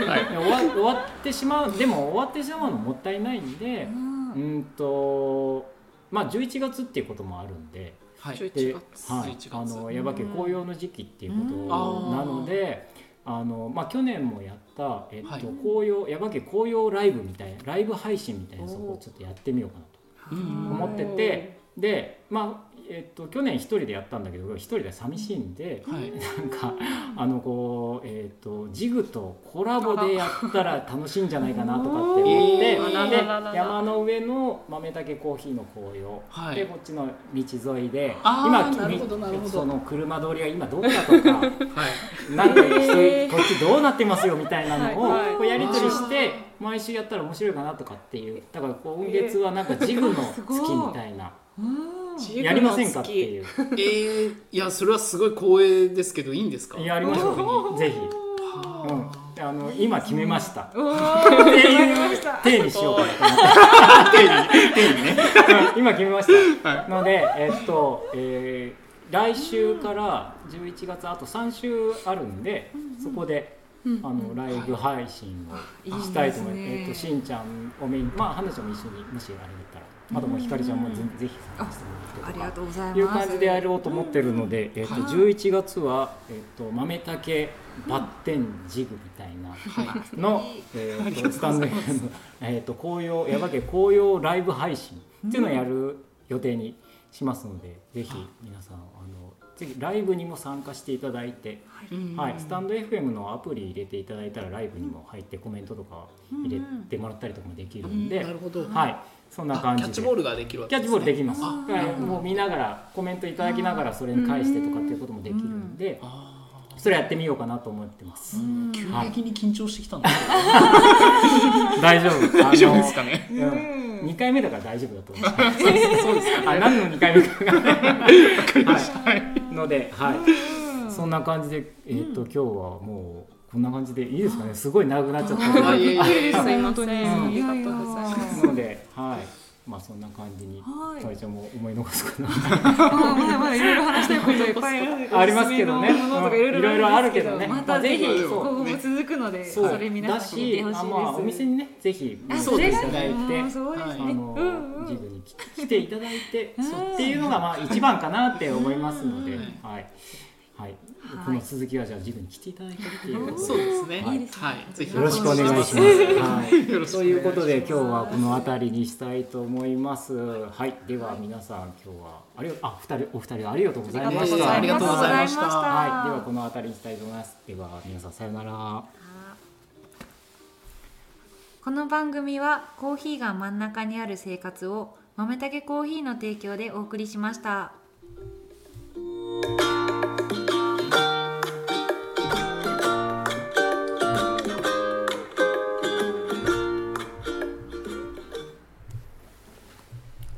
はい、終わ、終わってしまうでも終わってしまうのもったいないんで、うんとまあじゅういちがつっていうこともあるんで、 はい、で、 はい、あの耶馬渓紅葉の時期っていうことなので、 あのまあ、去年もやった、えっとはい、紅葉耶馬渓紅葉ライブみたいなライブ配信みたいなそこをちょっとやってみようかなと思ってて、でまあえっと、去年一人でやったんだけど一人で寂しいんで、はい、なんかあのこう、えっと、ジグとコラボでやったら楽しいんじゃないかなとかって思ってで山の上の豆竹コーヒーの紅葉、はい、でこっちの道沿いで今その車通りが今どうだとか、はい、なんかこっちどうなってますよみたいなのをこうやり取りして毎週やったら面白いかなとかっていうだから今月はなんかジグの月みたいな。やりませんかっていう。 えー、いやそれはすごい光栄ですけどいいんですか？ やりましょうぜひ。うん、あの今決めました。手にしようかなと思って。手にね。今決めました。はい、のでえっと、えー、来週からじゅういちがつあとさん週あるんで、そこで。あのライブ配信をしたいと思います。えっとしんちゃんをメイン、まあ花ちゃんも一緒にもしあれだったら。あともひかりちゃんもぜひ参加してもらってとかありがとうございますいう感じでやろうと思ってるので、えー、とじゅういちがつは、えー、と豆竹バッテンジグみたいなの、えー、とスタンド エフエム、えー、と紅葉耶馬渓紅葉ライブ配信っていうのをやる予定にしますので、ぜひ皆さんあのぜひライブにも参加していただいて、はい、スタンド エフエム のアプリ入れていただいたらライブにも入ってコメントとか入れてもらったりとかもできるんで、 なるほど、 はい、そんな感じでキャッチボールができるわけですね。キャッチボールできます。もう見ながらコメントいただきながらそれに返してとかっていうこともできるんで、それやってみようかなと思ってます。 急激に緊張してきたんだけど大丈夫大丈夫ですかね。 うん、にかいめだから大丈夫だと思います。そうですか。あ、何のにかいめかがはいので、はい、そんな感じでえっと今日はもうこんな感じでいいですかね。すごい長くなっちゃったけど。 すいません。ありがとうございます。 ので、はい。まあそんな感じに、はい、ちゃんも思い残すかな。 まだまだいろいろ話したいこといっぱいありますけどね。いろいろあるけどね。 またぜひ今後も続くので、それ皆さん聞いてほしいです。 まあお店にねぜひそういただいて、 あのジグに来ていただいて、っていうのがまあ一番かなって思いますので、はい。はい、この続きはじゃあジグに来ていただいてっていうことで、 そうですね。 はい、 はい、ぜひよろしくお願いします。はい、ということで今日はこの辺りにしたいと思います。はい、では皆さん今日はありがあ二人お二人ありがとうございました。 ありがとうございました。 はい、ではこの辺りにしたいと思います。では皆さんさようなら。 この番組はコーヒーが真ん中にある生活を豆たけコーヒーの提供でお送りしました。